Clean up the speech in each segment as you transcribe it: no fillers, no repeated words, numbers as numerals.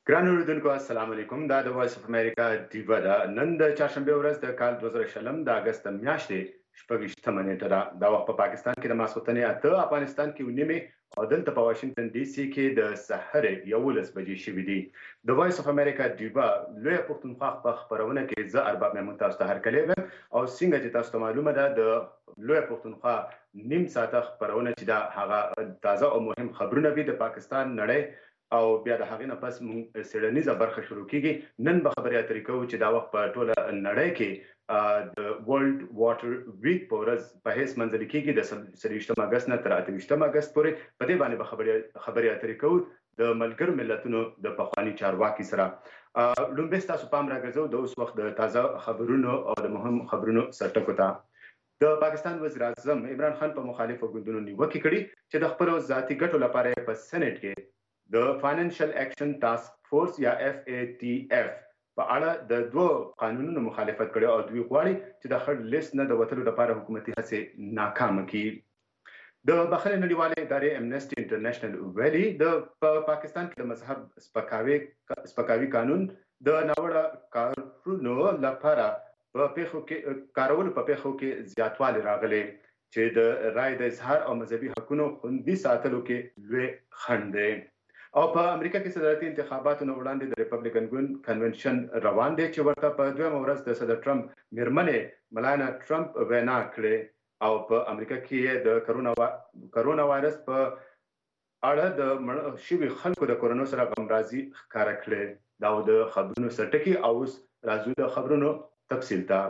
ګران اوریدونکو السلام علیکم دا د وایس اف امریکا دیوا ده نن د چهارشنبه ورځ د کال 2020 د اگست میاشتې شپږشتمه نیټه ده دا وخت په پاکستان کې د ماسخوتنې اته افغانستان کې ونیمه او دلته په واشنگټن ډي سي کې د سحر 11 بجې شوې دي د وایس اف امریکا دیوا لوی پښتونخوا په خبرونه کې زه ارباب مېمون تاسو ته هرکلی ویم او څنګه چې تاسو ته معلومه ده د لوی پښتونخوا نیم ساعته خبرونه چې دا هغه تازه او مهم خبرونه وي د پاکستان نړۍ او بیا د هغې نه پس موږ څېړنیزه برخه شروع کیږي نن به خبرې اترې کوو چې دا وخت په ټوله نړۍ کې د ورلد واټر ویک په ورځ په هیڅ منځلي کیږي د 23 اگست نه تر 28 اگست پورې په دې باندې به خبرې اترې کوو د ملګرو ملتونو د پخواني چارواکي سره لومړی ستاسو پام راګرځو د اوس وخت د تازه خبرونو او د مهم خبرونو سرټکو ته د پاکستان وزیر اعظم عمران خان په مخالفو ګوندونو نیوکې کړي چې د خپلو ذاتي ګټو لپاره په سېنات کې د فاینانشل اکشن ټاسک فورس یا FATF په اړه د دوه قانونونو مخالفت کړي او دوی غواړي چې د خړ لیست نه د وتلو لپاره حکومتي هڅې ناکامه کړي د بخښنې نړیوالې ادارې امنیسټي انټرنیشنل ویلي د پاکستان کې د مذهب سپکاوي قانون د ناوړه کارونو لپاره په پیښو کې زیاتوالی راغلی چې د رای د اظهار او مذهبي حقوقو خوندي ساتلو کې لوی خنډ دی او په امریکا کې صدارتي انتخاباتو نه وړاندې د ریپبلیکن ګوند کنونشن روان دی چې ورته په دویمه ورځ د صدر ټرمپ میرمنې ملانا ټرمپ وینا کړې او په امریکا کې د کرونا وایرس په اړه د مړ شوي خلکو د کورونو سره غمرازي ښکاره کړې دا د خبرونو سرټکي او اوس راځو د خبرونو تفصیل ته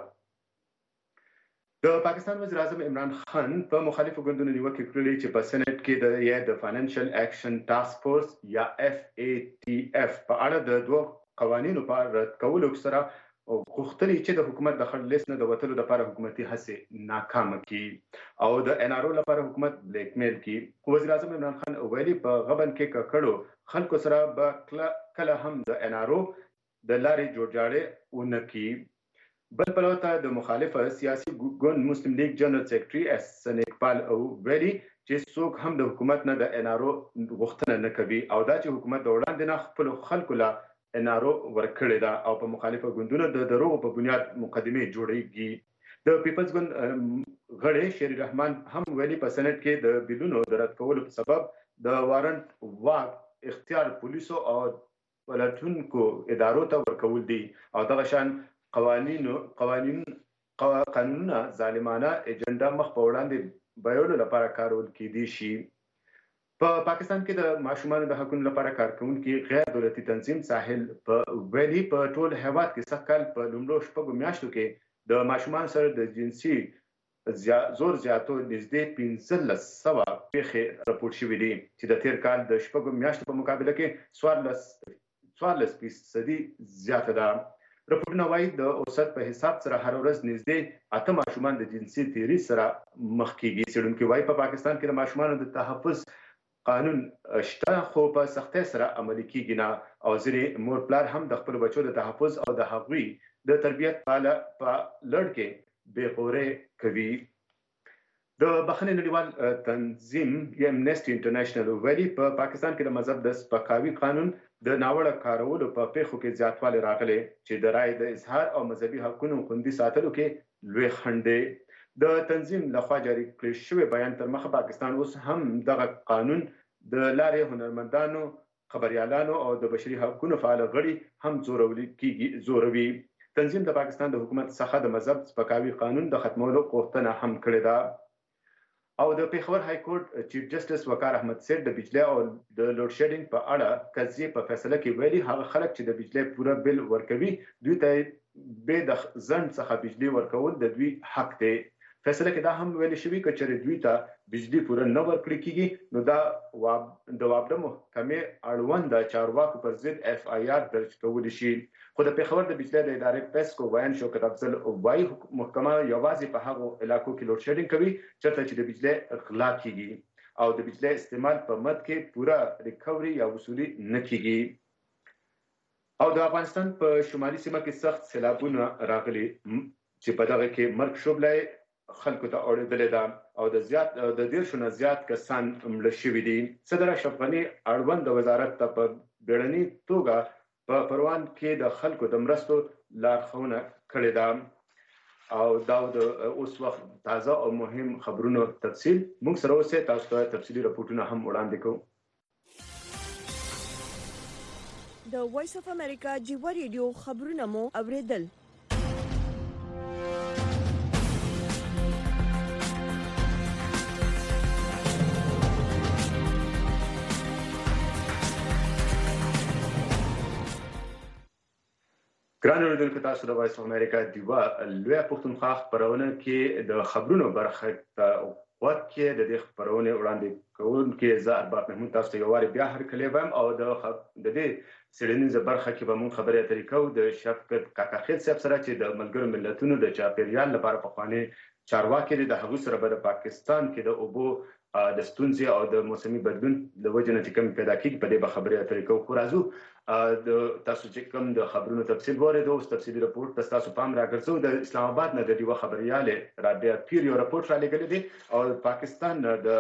د پاکستان وزیر اعظم عمران خان په مخالفو ګوندونو نیوکې کړې چې په سېنات کې د فاینانشل اکشن ټاسک فورس یا FATF په اړه د دوه قوانینو په رد کولو سره غوښتلي چې د حکومت د خړ لیست نه د وتلو لپاره حکومتي هڅې ناکامه کړي او د NRO لپاره حکومت بلیک میل کړي وزیر اعظم عمران خان ویلي په غبن کې ککړو خلکو سره به کله هم د NRO د لارې جوړجاړی ونه کړي بل پلوه ته د مخالفه سیاسي ګوند مسلم لیگ جنرال سیکرټري احسن اقبال او ویلي چې څوک هم د حکومت نه د NRO غوښتنه نه کوي او دا چې حکومت د وړاندې نه خپل خلکو له NRO ورکړې ده او په مخالفه ګوندونو د دروغ په بنیاد مقدمې جوړېږي د پیپلز ګوند غړي شیر رحمان هم ویلي په سېنات کې د بیلونو د رد کولو په سبب د وارنټ واک اختیار پولیسو او پلټونکو ادارو ته ورکول دي او دغه شان قانونونه ظالمانه ایجنډا مخ په وړاندې بیولو لپاره کارول کېدی شي په پاکستان کې د ماشومانو د حقوقو لپاره کارکونکي غیر دولتي تنظیم ساحل په ویلي په ټول هیواد کې سږ کال په لومړو شپږو میاشتو کې د ماشومانو سره د جنسي زور زیاتو نږدې 1500 پیښې راپور شوې دي چې د تیر کال د شپږو میاشتو په مقابله کې 14% زیاته ده رپورټونه وایي د اوسط په حساب سره هر ورځ نږدې 8 ماشومان د جنسي تیري سره مخ کیږي څېړونکي وایي په پاکستان کې د ماشومانو د تحفظ قانون شته خو په سختۍ سره عملي کیږي نه او ځینې مور پلار هم د خپل بچو د تحفظ او د هغوی د تربیت په لړ کې بې غورۍ کوي د بخښنې نړیوال تنظیم یا امنیسټي انټرنیشنل ویلي په پاکستان کې د مذهب د سپکاوي قانون د ناوړه کارولو په پیښو کې زیاتوالی راغلی چې د رای د اظهار او مذهبي حقوقو خوندي ساتلو کې لوی خنډ دی د تنظیم لخوا جاري کړی شوی بیان تر مخه پاکستان اوس هم دغه قانون د لارې هنرمندانو خبريالانو او د بشري حقوقو فعال غړي هم زوروي تنظیم د پاکستان د حکومت څخه د مذهب سپکاوي قانون د ختمولو غوښتنه هم کړې ده او د پیښور های کورټ چیف جسټس وقار احمد سید د بجلی او د لوډ شیډینګ په اړه قضیې په فیصله کې ویلي هغه خلک چې د بجلی پوره بل ورکوي دوی ته به د ځنډ څخه بجلی ورکول د دوی حق دی فیصله کې دا هم ویل شوی چې چېرې دوی ته بجلی پوره نه ورکړل کیږي نو دا د وابډه محکمې اړوند د چارواکو پر ضد FIR درج کول شي خو د پیښور د بجلی د ادارې پسکو ویان شوکت افضل وایي محکمه یوازې په هغو علاقو کې لوډ شیډینګ کوي چېرته چې د بجلی غلا کیږي او د بجلی استعمال په مد کې پوره ریکوري یا وصولي نه کیږي او د افغانستان په شمالي سیمه کې سخت سیلابونه راغلي چې په دغه کې مرګ شوبلای خلکو ته اورېدلې ده او د 10 نه زیات کسان مړه شوي دي صدر اشرف غني اړوند وزارت ته په بیړني توګه په پروان کې د خلکو د مرستو لارښوونه کړې ده او دا د اوس وخت تازه او مهم خبرونو تفصیل موږ سره اوسه تاسو ته تفصیلی راپورټونه هم وړاندې کوو. د وایس اف امریکا جیوا ریډیو خبرونه مو اوریدل. ګران اوریدونکو تاسو د وایس اف امریکا دیوا لوی پښتونخوا خبرونه کې د خبرونو برخه وخت کې د دې خبرونه وړاندې کوونکې زه ارباب محمود تاسو ته یو واری بیا هرکلی وایم او د دې سړنیزه برخه کې به موږ خبرې اترې کوو د شفقت کاکاخیل صاحب سره چې د ملګرو ملتونو د چاپیریال لپاره پخوانی چارواکي د هغو سره به د پاکستان کې د اوبو د ستونزې او د موسمي بدلون د وجې نه چې کوم پیدا کیږي په دې به خبرې اترې کوو. خو راځو د تاسو چې کوم د خبرونو تفصیل واورئ اوس تفصیلي راپورټ تاسو پام راګرځو. د اسلام آباد نه د دیوه خبرياله رابعه پیر یو راپورټ را لګل دي او پاکستان د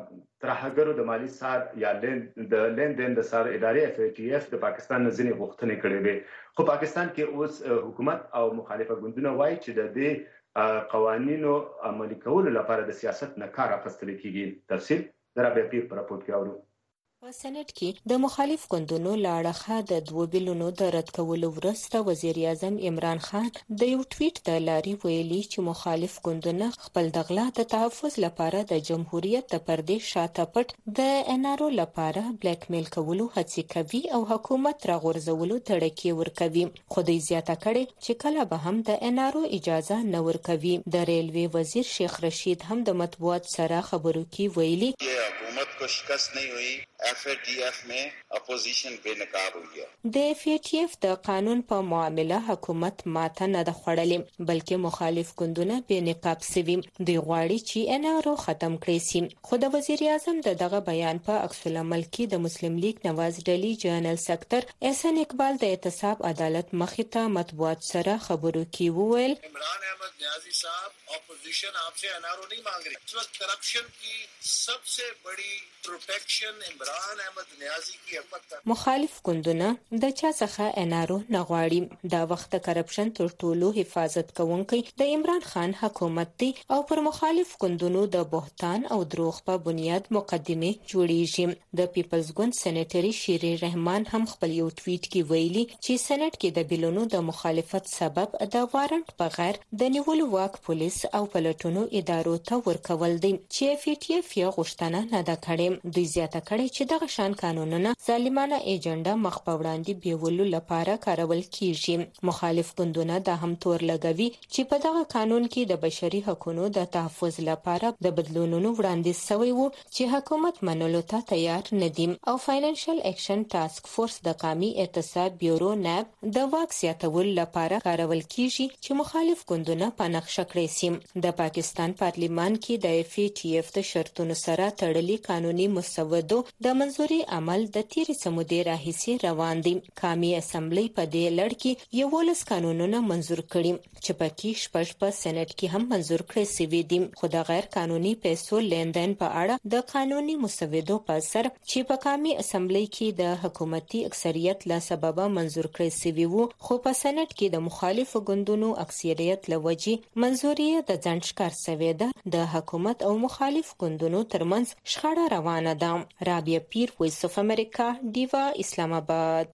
ترهګرو د مالی سار یا د لیندین د سار ادارې FATF د پاکستان ځینې غوښتنې کړې وي خو پاکستان کې اوس حکومت او مخالفه ګوندونه وایي چې د دې قوانینو عملي کولو لپاره د سیاست نه کار اخیستل کیږي. تفصیل در رابعه پیر پر راپورټ کې اورو. په سنټ کې د مخالف ګوندونو لاړخه د 2 بلونو د رد کولو وروسته وزیر اعظم عمران خان د یو ټویټ د لاري ویلي چې مخالف ګوندونه خپل دغلا د تحفظ لپاره د جمهوریت د پردې شاته پټ د NRO لپاره بلیک میل کولو هڅې کوي او حکومت راغورځولو تړکې ورکوي. خو دوی زیاته کړي چې کله به هم د NRO اجازه نه ورکوي. د ریلوي وزیر شیخ رشید هم د مطبوعات سره خبرو کې ویلي حکومت کو شکست نہیں ہوئی FATF में اپوزیشن بے نقاب ہوئی ہے. د FATF د قانون په معامله حکومت ماته نه د خړلې بلکې مخالف ګوندونه بے نقاب سوي. دوی غواړي چې NRO ختم کړي شي. خو د وزیر اعظم دغه بیان په عکس العمل کې د مسلم لیگ نواز ډلی جنرال سکتر احسان اقبال د احتساب عدالت مخې ته مطبوعات سره خبرو کې وویل عمران احمد نیازی صاحب اپوزیشن آپ سے NRO نہیں مانگ رہی. اس وقت کرپشن کی سب سے بڑی پروٹیکشن عمران احمد نیازی کی حکومت کا مخالف ګوندونه د چا څخه NRO نه غواړي. دا وخت کرپشن تر ټولو حفاظت کوونکی د عمران خان حکومت دی او پر مخالف ګوندونو د بهتان او دروغ په بنیاد مقدمه جوړیږي. د پیپلز ګوند سېنیټري شیری رحمان هم خپل یو ټویټ کې ویلي چې سېنات کې د بلونو د مخالفت سبب د وارنټ بغیر د نیولو واک پولیس او پلټونو ادارو ته ورکول دي چې FATF یې غوښتنه نه ده کړې. دوی زیاته کړي چې دغه شان قانونونه ظالمانه ایجنډا مخ په وړاندې بیولو لپاره کارول کیږي. مخالف ګوندونه د هم تور لګوي چې په دغه قانون کې د بشري حقوقو د تحفظ لپاره د بدلونونو وړاندیز شوی وو چې حکومت منلو ته تیار نه دي او فاینانشل اکشن ټاسک فورس د قومي احتساب بیورو NAB د واک زیاتولو لپاره کارول کیږي چې مخالف ګوندونه په نقشه کړی شي. د پاکستان پارلیمان کې د FATF د شرطونو سره تړلي قانوني مسودو د منځوري عمل د تیرې سمودې راهیسې روان دي. قومي اسمبلی په دې لړ کې 11 قانونونه منظور کړي چې پکې 6 په سېنات کې هم منظور کړي شوي دي. خو د غیر قانوني پیسو لیندین په اړه د قانوني مسودو په اثر چې په قومي اسمبلی کې د حکومتي اکثریت له سببه منظور کړي شوي وو خو په سېنات کې د مخالفو ګوندونو اکثریت لوجې منظوري د ځنډ ښکار شوې ده. د حکومت او مخالف ګوندونو ترمنځ شخړه روانه ده. رابعه پیر وایس اف امریکا دیوا اسلام آباد.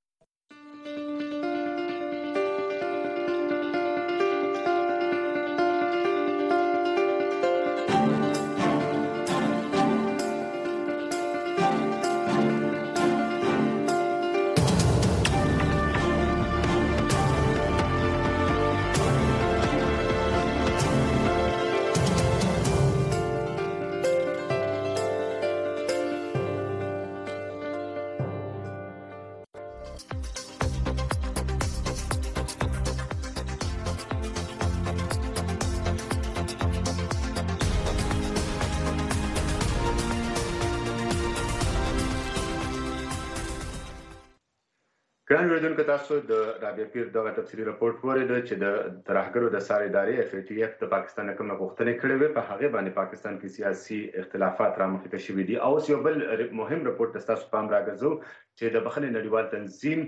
ګران اوریدونکو تاسو د رابعه پیر دغه تفصیلي راپورټ ورید چې د ترهګرو د سار ادارې FATF د پاکستان کومه غوښتنې کړې وي په هغه باندې پاکستان کې سیاسي اختلافات رامخې شوي دي. او یو بل مهم راپورټ تاسو پام راګرځو چې د بخښنې نړیوال تنظیم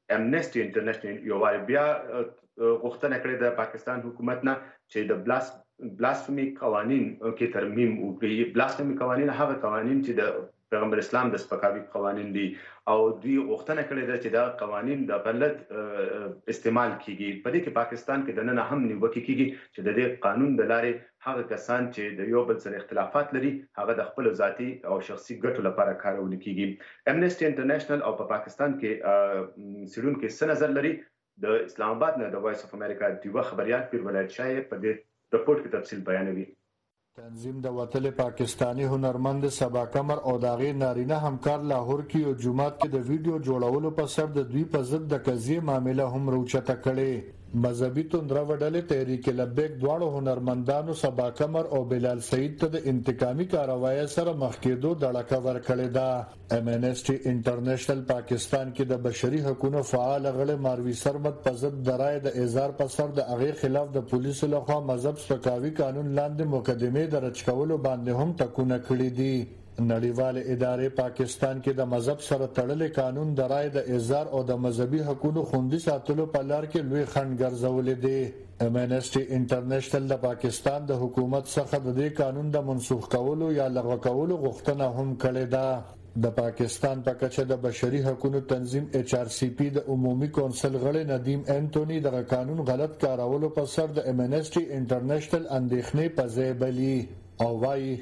امنيستي انټرنیشنل یو وار بیا غوښتنه کړې د پاکستان حکومت نه چې د بلاسفمي قوانين کې ترمیم وکړي. بلاسفمي قوانين هغه قوانين چې د پیغمبر اسلام د سپکاوي قوانين دي او دوی غوښتنه کړې ده چې دا قوانين د غلط استعمال کیږي. په دې کې پاکستان کې د نن هم نیوکه کیږي چې د دې قانون د لارې هغه کسان چې د یو بل سره اختلافات لري هغه د خپل ذاتي او شخصي ګټو لپاره کارول کیږي. امنيستي انټرنیشنل او په پاکستان کې سړون کې څه نظر لري؟ د اسلام آباد نه د وایس اف امریکا دیوه خبريال پیر ولایت شاه په دې رپورت کې تفصیل بیانوي. تنظیم د وتل پاکستانی هنرمند سبا قمر او داغي نارینه همکار لاهور کې یو جمعات کې د ویډیو جوړولو په سر د دوی په ضد د قضیه معاملې هم روچته کړي. مذهبي توندره وډلې تحریک لبیک دواړو هنرمندانو سبا قمر او بلال سعید ته د انتقامي کاروایی سره مخ کېدو دړکه ورکړې ده. امنيستي انټرنیشنل پاکستان کې د بشري حقوقو فعال غړي ماروي سرمد په ضد درای د اظهار په سر د هغه خلاف د پولیسو لخوا مذهب سپکاوي قانون لاندې مقدمه درج کولو باندې هم ټکونه کړې دي. نړیوال ادارې پاکستان کې د مذهب سره تړلې قانون د رای د اظهار او د مذهبي حقوقو خوندي ساتلو په لار کې لوی خنډ ګرځولې دي. امنيستي انټرنیشنل د پاکستان د حکومت څخه د دې قانون د منسوخ کولو یا لغوه کولو غوښتنه هم کړې ده. د پاکستان په کچه د بشري حقوقو تنظیم HRCP د عمومي کونسل غړي ندیم انټونی د قانون غلط کارولو په سر د امنيستي انټرنیشنل اندېښنې په ځای بلی او وايي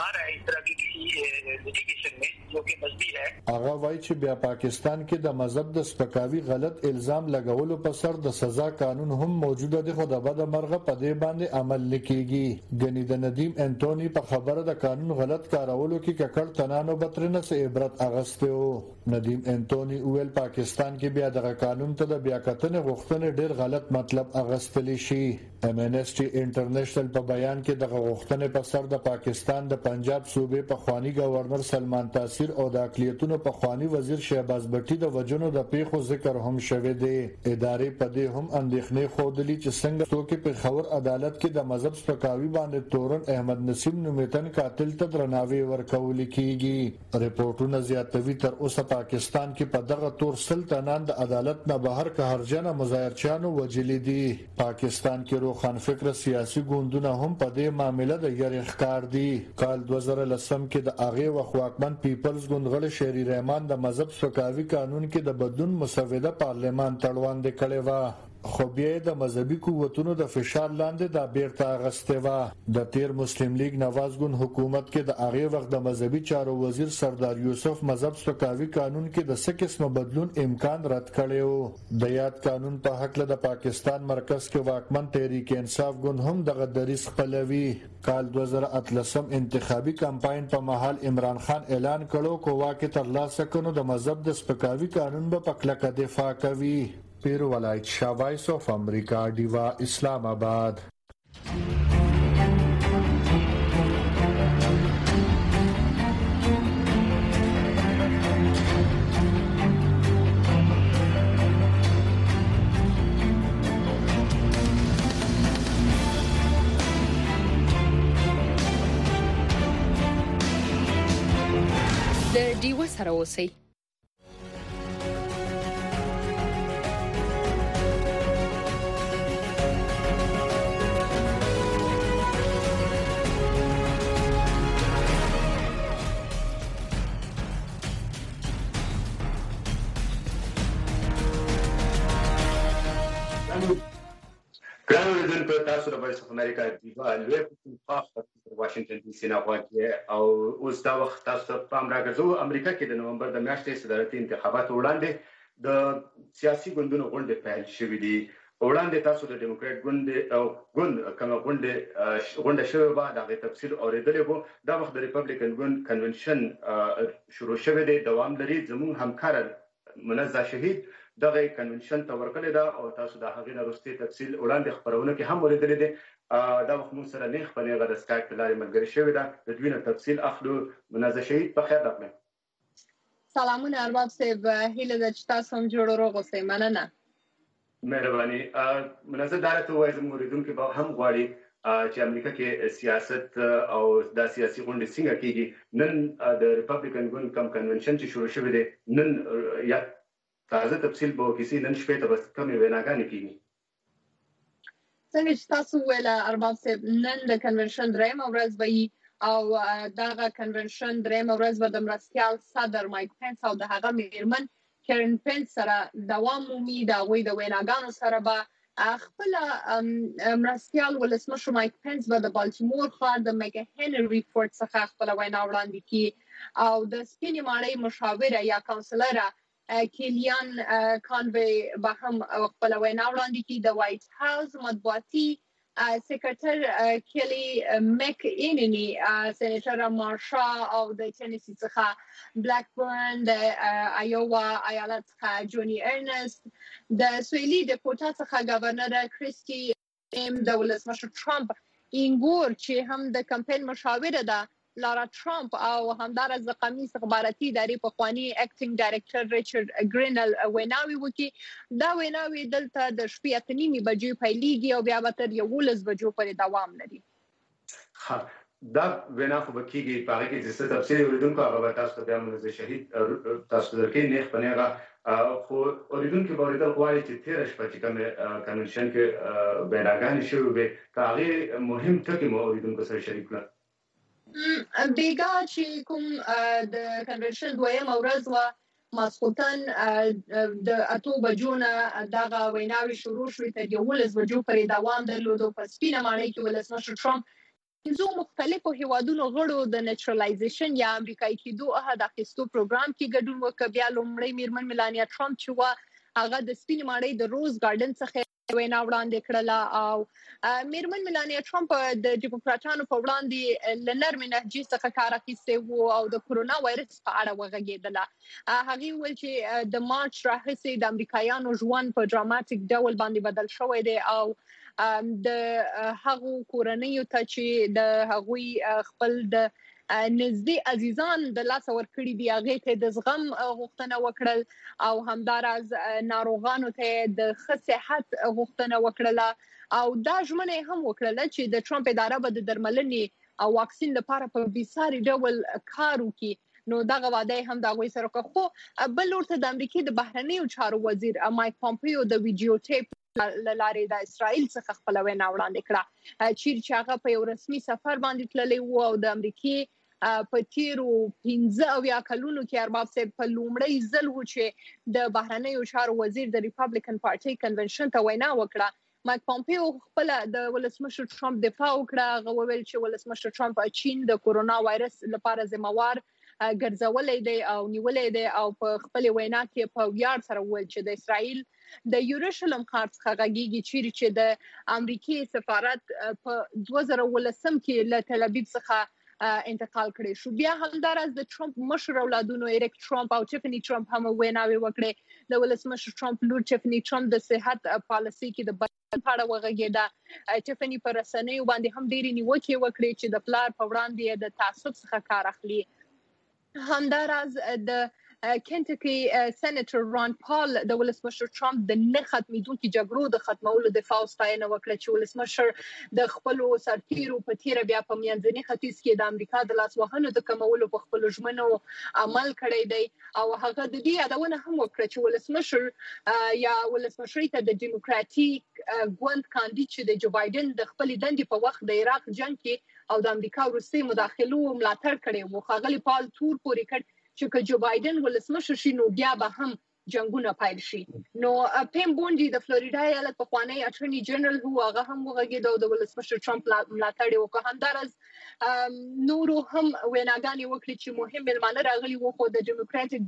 هغه وایي چې بیا پاکستان کې د مذهب د سپکاوي غلط الزام لګولو په سر د سزا قانون هم موجوده دی خو د بد مرغه په دې باندې عمل نکېږي. غنی د ندیم انټونی په خبره د قانون غلط کارولو کې ککړ تنانو بترنه سه عبرت اغسته و. ندیم انټونی ویل پاکستان کې بیا د قانون ته د بیا کتنې غوښتنې ډېر غلط مطلب اغستلی شي. امنيستي انټرنیشنل په بیان کې د غوښتنې په سر د پاکستان د پنجاب صوبې په خوانی گورنر سلمان تاثیر او د اقلیتونو په خوانی وزیر شهباز بټي د وجنو د پیښو ذکر هم شوه دی. ادارې په دې هم اندېښنې خوده چې څنګه توګه په خبر عدالت کې د مذهب سپکاوي باندې تورن احمد نسیم نومیتن قاتل ته درناوی ورکول کیږي. رپورټونه زیاتوي تر اوسه پاکستان کې په دغه تور سلطنان د عدالت نه بهر که هرجنه مظاهرچیانو وجلې دي. پاکستان کې روخان فکر سیاسي ګوندونه هم په دې معاملې د یری ښکار دي. کال 2010 کې د اغه وخواکمن پیپلز ګوند غړي شهري رحمان د مذهب سپکاوي قانون کې د بدلون مسوده پارلمان تړوند کړي و خو بیا د مذهبي قوتونو د فشار لاندې د بیرته اغسته و. د تیر مسلم لیگ نواز ګوند حکومت کې د اغه وخت د مذهبي چارو وزیر سردار یوسف مذهب سپکاوي قانون کې د څه قسمه بدلون امکان رد کړي و. د یاد قانون په حق له د پاکستان مرکز کې واکمن تحریک انصاف ګوند هم دغه دریس خپلوي. کال 2013 انتخابي کمپاین په محل عمران خان اعلان کړو کو واکه تر لاسه کونو د مذهب د سپکاوي قانون په کلکه دفاع کوي. پیر ولایت شاه وایس اف امریکا دیوا اسلام آباد. د دیوا سره اوسئ. ګران په تاسو د وایس اف امریکا دیوا لوی په واشنگټن ډي سي نه واقع او اوس دا وخت تاسو په امریکا امریکا کې د نومبر د میاشتې صدارتي انتخابات وړاندې د سیاسي ګوندونو غونډې پیل شوې دي. وړاندې تاسو د ډیموکرات ګوند او ګوند کومه غونډه شوې و دا غي تفصیل اوریدلې وو. دا وخت د ریپبلیکن ګوند کنونشن شروع شوې دی دوام لري. زموږ همکار منزه شهید دغه کنونشن ته ورکړی دا او تاسو د هغې نه وروستي تفصیل وړاندې خبرونه کې هم اوریدلې دي. دا وخت موږ سره نیغ په نیغه د سکایپ په لارې ملګري شوې ده. د دوی نه تفصیل اخلو. منزه شهید په خیر راغلی. سلامونه ارباب صاحب، هیله ده چې تاسو هم جوړ روغ اوسئ. مننه. مهرباني. منزه دا راته ووایي زموږ اوریدونکي به هم غواړي چې امریکا کې سیاست او دا سیاسي غونډې څنګه کیږي. نن د ریپبلیکن ګوند کم کنونشن چې شروع شوی دی نن یا تازه تفصیل به کیسې نن شپې ته بس کومې ویناګانې کیږي. څنګه چې تاسو ویل ارباب صاحب نن د کنونشن درېمه ورځ وي او دغه کنونشن درېمه ورځ به د مرستیال صدر مایک پنس او د هغه میرمن کیرن پنس سره دوام مومي. د هغوی د ویناګانو سره به خپل مرستیال ولسمشر مایک پنس به د بالټیمور ښار د میګا هنري فورت څخه خپل وینا وړاندې کړي او د سپینې ماڼۍ مشاوره یا کاونسلره کیلیان کانوی به هم خپل وینا وړاندې کړي. د وایټ هاوس مطبوعاتي سیکرټر کلی مک ایننی، سېنیټر مارشا او د ټینیسي څخه بلیک برن، د ایووا ایالت څخه جونی ارنست، د سویلي ډیپوټا څخه گورنر کریسټي ام، د ولسمشر ټرمپ اینګور چې هم د کمپاین مشاوره ده لارا ټرمپ او همدارس د قومي استخباراتي ادارې پخوانی اکټینګ ډایرکټر ریچارډ ګرینل ویناوي وکړي. دا ویناوي دلته د شپې 8:30 بجې پیلېږي او بیا به تر 11 بجو پورې دوام لري. دا وینا خو به کېږي په هغه کې چې څه تفصیل اوریدونکو هغه به تاسو ته بیا منځ شهید تاسو درکې نیخ په نیغه خو اوریدونکو به اورېدل غواړي چې تېره شپه چې کومې کنونشن کې ویناګانې شوې وې که هغې مهم ټکي مو اوریدونکو سره شریک کړل. بیګا چې کوم د کنونشن دویمه ورځ وه ماسخوتن د 8 بجو نه دغه ویناوي شروع شوې تر 11 بجو پورې دوام درلود او په سپینه ماڼۍ کې ولسمشر ټرمپ پنځو مختلفو هیوادونو غړو د نیچرالایزیشن یا امریکایي کېدو عهد اخیستو پروګرام کې ګډون وکړ. بیا لومړی میرمن میلانیا ټرمپ چې وه هغه د سپینې ماڼۍ د روز ګارډن څخه وینا وړاندې کړله او میرمن میلانیا ټرمپ د ډیموکراټانو په وړاندې له نرمې لهجې څخه کار اخیستی و او د کرونا وایرس په اړه وغږېدله. هغې وویل چې د مارچ راهیسې د امریکایانو ژوند په ډراماتیک ډول باندې بدل شوی دی او د هغو کورنیو ته چې د هغوی خپل د نږدې عزیزان د لاس ورکړي دي هغې ته د زغم غوښتنه وکړل او همداراز ناروغانو ته د ښه صحت غوښتنه وکړله او دا ژمنه هم وکړله چې د ټرمپ اداره به د درملنې او واکسین لپاره په بېساري ډول کار وکړي. نو دغه وعده هم د هغوی سره وکړه. خو بل ورته د امریکې د بهرنیو چارو وزیر مایک پامپیو د ویډیو ټیپ له لارې د اسرائیل څخه خپل وینا وړاندې کړه چیرې چې هغه په یو رسمي سفر باندې تللی و او د امریکې په تیرو 15 کلونو کې ارباب صاحب په لومړی ځل و چې د بهرنیو چارو وزیر د ریپبلیکن پارټي کنونشن ته وینا وکړه. مایک پامپیو خپل د ولسمشر ټرمپ دفاع وکړه. هغه وویل چې ولسمشر ټرمپ چین د کورونا وایرس لپاره ذمہوار ګرځولې دی او نیولې دی او په خپل وینا کې په ویاړ سره وویل چې د اسرائیل د یوروشلم ښار څخه غږیږي چیرې چې د امریکای سفارت په 2019 کې له تل ابیب څخه انتقال کړي شو. بیا همدارس د ټرمپ مشر اولادونو ایریک ټرمپ او ټیفنی ټرمپ هم ویناوي وکړي. د ولسمشر ټرمپ لور ټیفنی ټرمپ د صحت پالیسي کې د پاړه وغږیده. ټیفنی پر رسنیو باندې هم ډېری نیوکې وکړي چې د پلار په وړاندې د تعصب څخه کار اخلي. همداراز د کنټکی سېنیټر ران پال د ولسمشر ټرمپ د نه ختمېدونکو جګړو د ختمولو دفاع ستاینه وکړه چې ولسمشر د خپل سرتیرو په تیره بیا په میانځني ختیځ کې د امریکا د لاس وهنو د کمولو په خپل ژمنو عمل کړی دی او هغه د دې یادونه هم وکړه چې ولسمشر یا ولسمشري ته د ډیموکراټیک ګوند کاندید چې د جو بایدن د خپل دندې په وخت د عراق جنگ کې او د امریکا وروستي مداخلو ملاتړ کړی و. ښاغلي پال تور پورې کړ چې که جو بایدن ولسمشر شي نو بیا به هم جنگونه پیل شي. نو پیم بونډي د فلوریدا ایالت پخوانی اټرنی جنرال هو هغه هم وغږېد او د ولسمشر ټرمپ ملاتړ وکړ. همدارس نورو هم ویناګانې وکړي چې مهم ملمانه راغلي وو خو د ډیموکراټیک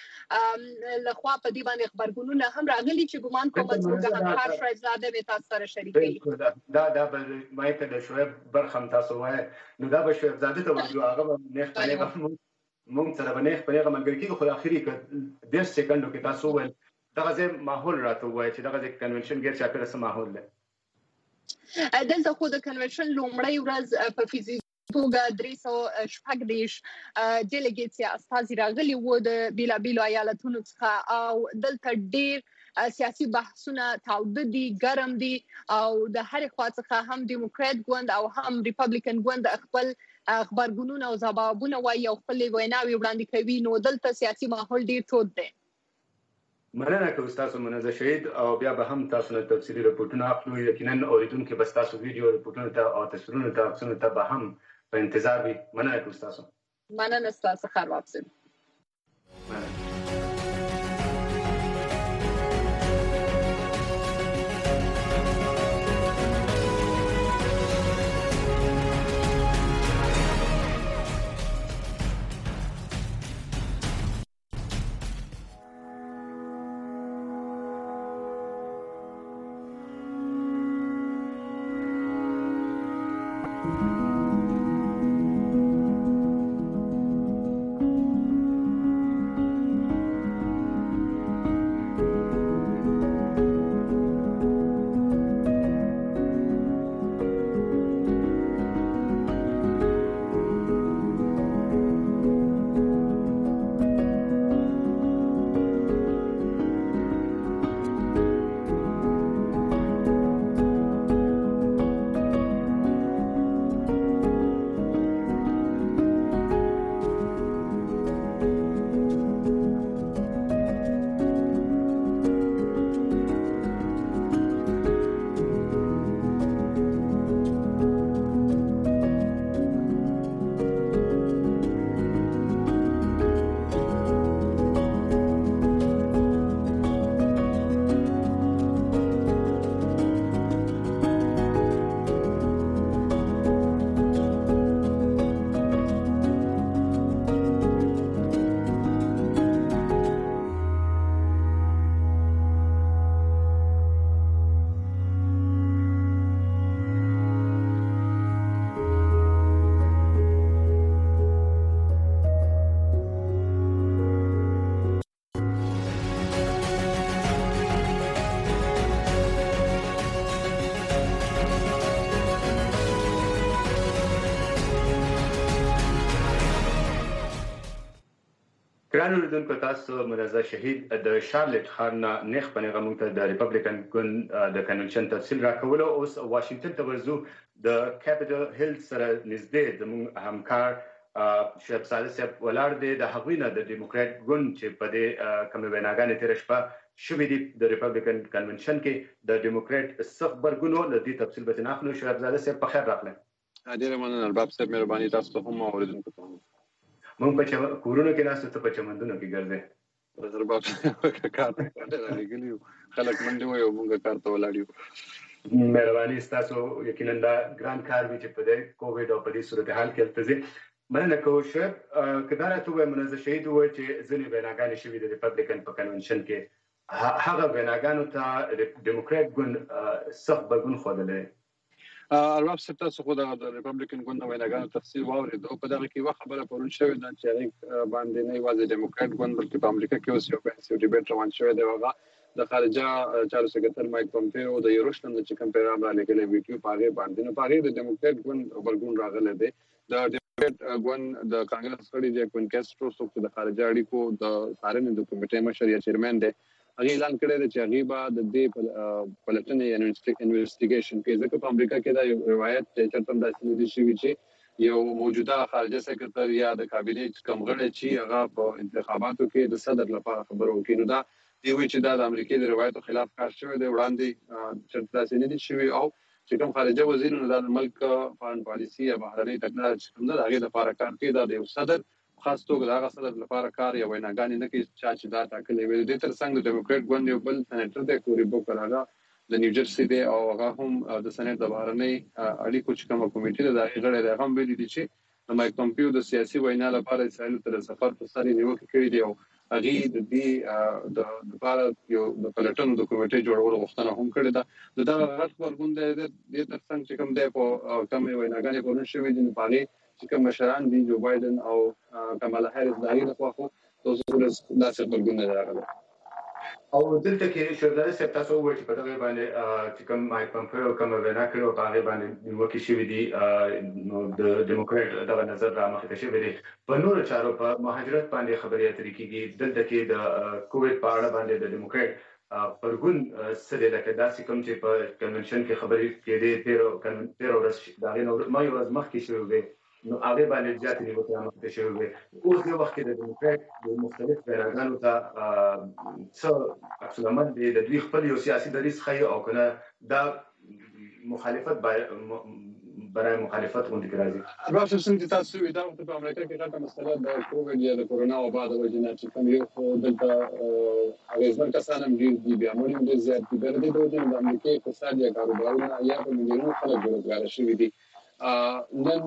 ګوند لخوا په دې باندې خبرګونونه هم راغلي چې ګومان کوم چې همکار شایزاده به تاسو سره شریک کړي. دا به مایته د شویب برخم تاسو وای نو دا به شویب زاده ته ورجو هغه نه خپلې مونږ سره باندې خپلې ملګری کې خو اخري کې 10 سکندو کې تاسو ول دغه ځای ماحول راته وای چې دغه کنونشن ګر چا پیره سم ماحول ده. دلته خو د کنونشن لومړی ورځ په فزیکي توګه 340 ډیلیګیټس یا استازي راغلي وو د بیلابیلو ایالتونو څخه او دلته ډیر سیاسي بحثونه تاوده دي ګرم دي او د هر خوا څخه هم ډیموکرات ګوند او هم ریپبلیکن ګوند خپل خبرګونونه او ځوابونه وایي او خپل ویناوي وړاندې کوي. نو دلته سیاسي ماحول ډیر تود دی. مننه کوم تاسو منزه شهید او بیا به هم تاسو نه تفصیلی رپورټونه اخلو یقینا اوریدونکو بس تاسو ویډیو رپورټونه ته او تصویرونه ته عکسونه ته به هم په انتظار وي مننه کوم تاسو مننه تاسو خیر واپس ګران اوریدونکو تاسو منزه شهید د شارلټ ښار نه نېغ په نېغه موږ ته د ریپبلیکن ګوند د کنونشن تفصیل راکولو اوس واشنگټن ته ورځو د کیپټل هیل سره نږدې زموږ همکار شیخ صالح صاحب ولاړ دی د هغوی نه د ډیموکرات ګوند چې په دې کومې ویناګانې تېره شپه شوې دي د ریپبلیکن کنونشن کې د ډیموکرات سخت غبرګون د دې تفصیل به ناخلو شیخ صالح صاحب په خیر راغلی ډېر مننه الباب صاحب مهرباني تاسو ته هم اوریدونکو ته مونږ په کورونو کې ناست ته په چمندونو کې ګرځي درباب کار ته راغلیو خلک منډه وي او مونږ کار ته ولاړیو مهرباني تاسو یقینا دا ګران کار وی چې په دې کووډ او په دې صورتحال کې تلته مننه کوم چې کدار ته منزه شهید وای چې ځنې بیناګانې شوې د ریپبلیکن په کنونشن کې هغه بیناګانو ته ډیموکرات ګوند سخت بدلون خوده البته ست تاسو خو د ریپبلیکن ګوند ویناګانو تفصیل واورید او په دغه کې وا خبره پرون شوې ده چې هغه باندې نه یوازې ډیموکرات ګوند بلکې په امریکا کې اوس یو بحث ډیبیټ روان شوی دی هغه د خارجه چارو سکرټر مایک پومپیو د یروشلم د چیکن پیغام را لګلې ویډیو پاغه باندې نه پاغه د ډیموکرات ګوند برګون راغله دی د ډیموکرات ګوند د کانګرس غړي د کوینکاسترو څوک د خارجه اړیکو د څارنې د کمیټې مشر یا چیرمن دی هغه اعلان کړی دی چې هغه به د دې پلټنې یا انویسټیګیشن کې ځکه په امریکا کې دا روایت چې تم داسې دي چې یو موجوده خارجه سکرټر یا د کابینې کمغړی چې هغه په انتخاباتو کې د صدر لپاره خبرو کوي نو دا دی چې دا د امریکای د روایتو خلاف کار شوی دی وړاندې چې داسې نه دي شوی او چې کوم خارجه وزیر نو د ملک فارن پالیسی یا بهرنی ټکنالوژي کوم د هغه لپاره کار کوي دا د صدر خاص توګه د هغه صدر لپاره کار یا ویناګانې نه کوي چې دا ټاکلې وي د ترڅنګ د ډیموکرات ګوند یو بل سېنیټر دی کوري بوکر هغه د نیوجرسي دی او هغه هم د سېنات د بهرنی اړیکو چې کومه کمیټه ده هغه د هغه ویلي دي چې د مایک پومپیو د سیاسي وینا لپاره اسرائیل تر سفر په ساري نیوکه کړې دی او هغه د دې د لپاره یو د پلټنو د کمیټې جوړولو غوښتنه هم کړې ده د هغه ورګون د ترڅنګ چې کوم دی په کوم ویناګانې پرون شوې دي په اړه چې کوم مشران دي جو بایدن او کمالا هریس د هغې لخوا خو تاسو داسې غبرګون راغلی او دلته کې شوګر سپ تاسو وایي چې په دغه باندې چې کوم مایک پومپیو کوم وینا کړو په هغه باندې نیوکه شوې دي نو د ډیموکرات دغه نظر را مخې ته شوی دی په نور چارو په مهاجرت باندې خبرې اترې کیږي دلته کې د کووډ په اړه باندې د ډیموکرات پرګون سره لکه داسې کوم چې په کنونشن کې خبرې کېدې 13 ورځې دا غي نو ما یو ورځ مخکې شوې نو هغه باندې زیاتې نیوکې رامنځته شوې وې. اوس د وخت کې د ډیموکرات د مختلف بیانګانو ته څه عکس العمل دی د دوی خپل یو سیاسي دریځ ښیي او کنه دا مخالفت برای مخالفت غونډې کې راځي. راشه څنګه تاسو وی دا په امریکا کې غټه مسله د کووډ یا د کورونا وبا د وجې نه چې کوم یو دلته اغیزمن کسان هم ډېر دي بیا موږ هم ډېر زیات دي د دې د وجې د امریکا اقتصاد یا کاروبارونه یا په میلیونونو خلک بېروزګاره شوي دي. نن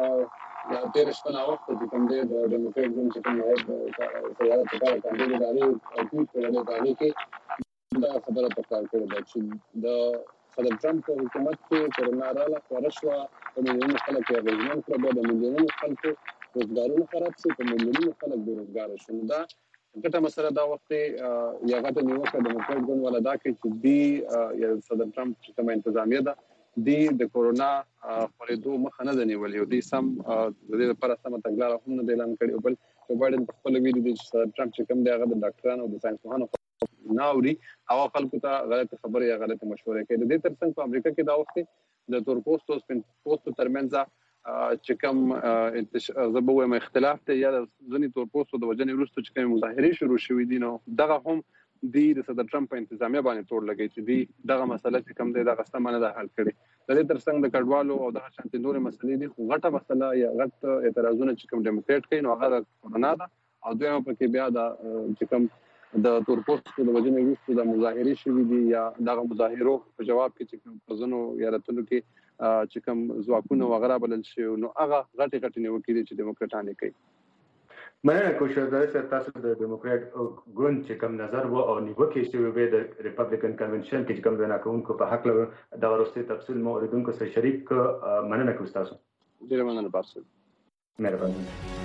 د تیر شپه نه وخت چې کوم دی د ډیموکرات ګوند چې کوم سیاست لپاره کاندید دی ټویټ کړی دی هغې کې دا خبره پکار کړې ده چې د صدر ټرمپ په حکومت کې کورونا راغله خوره شوه په میلیونونو خلک یې اغېزمن کړه بیا د میلیونونو خلکو روزګارونه خراب شي په میلیونونو خلک بېروزګاره شو. نو دا ګټه مسله دا وخت یا غټه نیوکه ډیموکرات ګوند والا دا کوي چې دوی یا صدر ټرمپ چې کومه انتظامیه ده دی د کورونا خپرېدو مخه نه ده نیولې او دوی سم د دې لپاره سمه تګلاره هم نه ده اعلان کړې. بل جو بایډن په خپله ویلي دي چې صدر ټرمپ چې کوم دی هغه د ډاکټرانو او د ساینسپوهانو نه اوري او خلکو ته غلطه خبره یا غلطه مشوره کوي. د دې ترڅنګ په امریکا کې دا وخت د تور پوستو او سپین پوستو ترمنځ چې کوم زه به وایم اختلاف دی یا د ځینې تور پوستو د وجنې وروسته چې کوم مظاهرې شروع شوې دي نو دغه هم دی د صدر ټرمپ په انتظامیه باندې تور لګي چې دی دغه مسله چې کوم دی دغه سمه نه ده حل کړې. د دې ترڅنګ د کډوالو او دغه شانتي نورې مسلې دي خو غټه مسله یا غټ اعتراضونه چې کوم ډیموکرات کوي نو هغه د کورونا ده او دویم پکې بیا د چې کوم د تور پوستو د وجنې وروسته د مظاهرې شوې دي یا دغه مظاهرو په جواب کې چې کوم په ځینو ایالتونو کې چې کوم ځواکونه وغیره بلل شي نو هغه غټې نیوکې دي چې ډیموکراټان کوي. مننه کوشش صاحب تاسو د ډیموکرات ګوند چې کوم نظر وو او نیوکې شوې وې د ریپبلیکن کنونشن کې کوم وینا کوونکو په حق له دا ورسته تفصیل مو اوریدونکو سره شریک مننه کوم تاسو. ډیر مننه تاسو. مهرباني.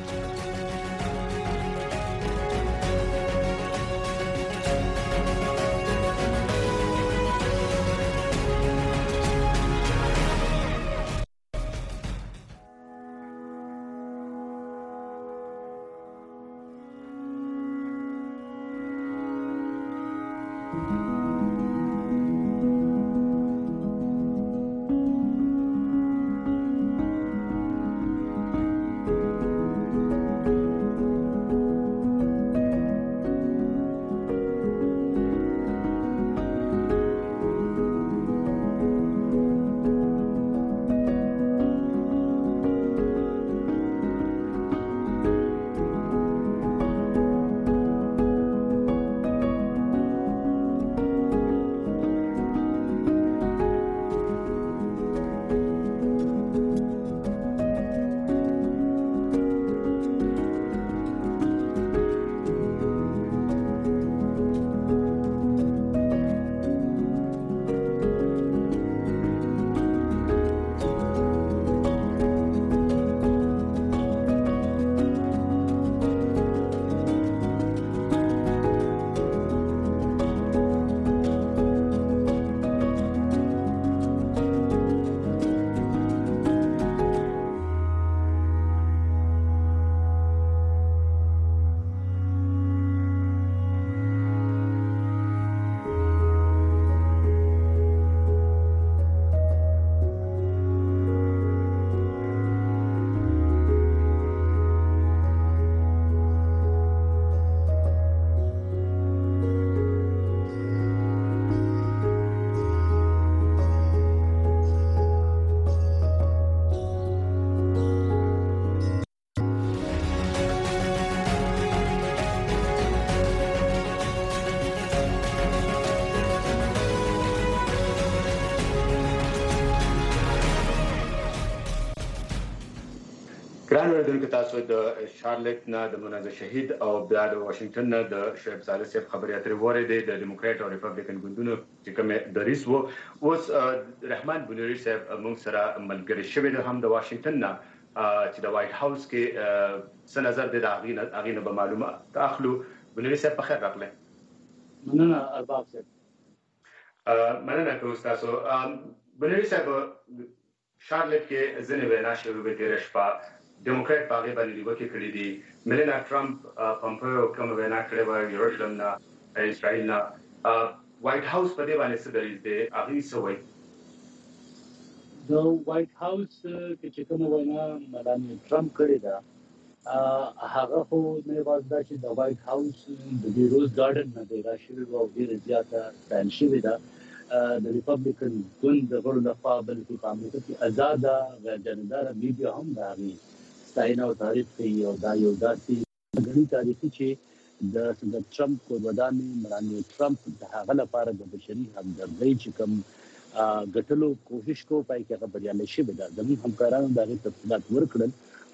ګران اوریدونکو تاسو د شارلټ نه د منازع شهید او بیا د واشنگټن نه د شعیب صالح صاحب خبرې اترې وریدې د ډیموکرات او ریپبلیکن ګوندونو چې کوم دریس وو اوس رحمان بنوري صاحب موږ سره ملګری شوی د هم د واشنگټن نه چې د وایټ هاوس کې څه نظر دی د هغې نه به معلومات اخلو. بنوري صاحب په خیر راغلی. مننه ارباب صاحب. مننه کوم تاسو. بنوري صاحب شارلټ کې ځینې وینا شوې وې تېره شپه ډیموکرات په هغې باندې نیوکې کړې دي. میلینا ټرمپ پمپیو کومه وینا کړې وه یروشلم نه اسرائیل نه. وایټ هاوس په دې باندې څه دریځ دی هغې څه وایي؟ د وایټ هاوس چې کوم وینا ملانیا ټرمپ کړی دا هغه خو نه واز دا چې د وایټ هاوس د روز ګارډن نه دی راشي او ډیر زیاته ستایل شوی دا د ریپبلیکن ګوند د غړو لخوا بلکې په امریکا کې آزاد غیر جانبدار میډیا هم دا غي ستاینه او تعریف کوي او دا یو داسې غړي تاریخي چې د ټرمپ کو ودانې ملانیا ټرمپ د هغه لپاره د بشري همدردۍ چې کوم غټلو کوشش کو پای کې هغه بریالي شي به د همکارانو دغه تفصیلات ورکړل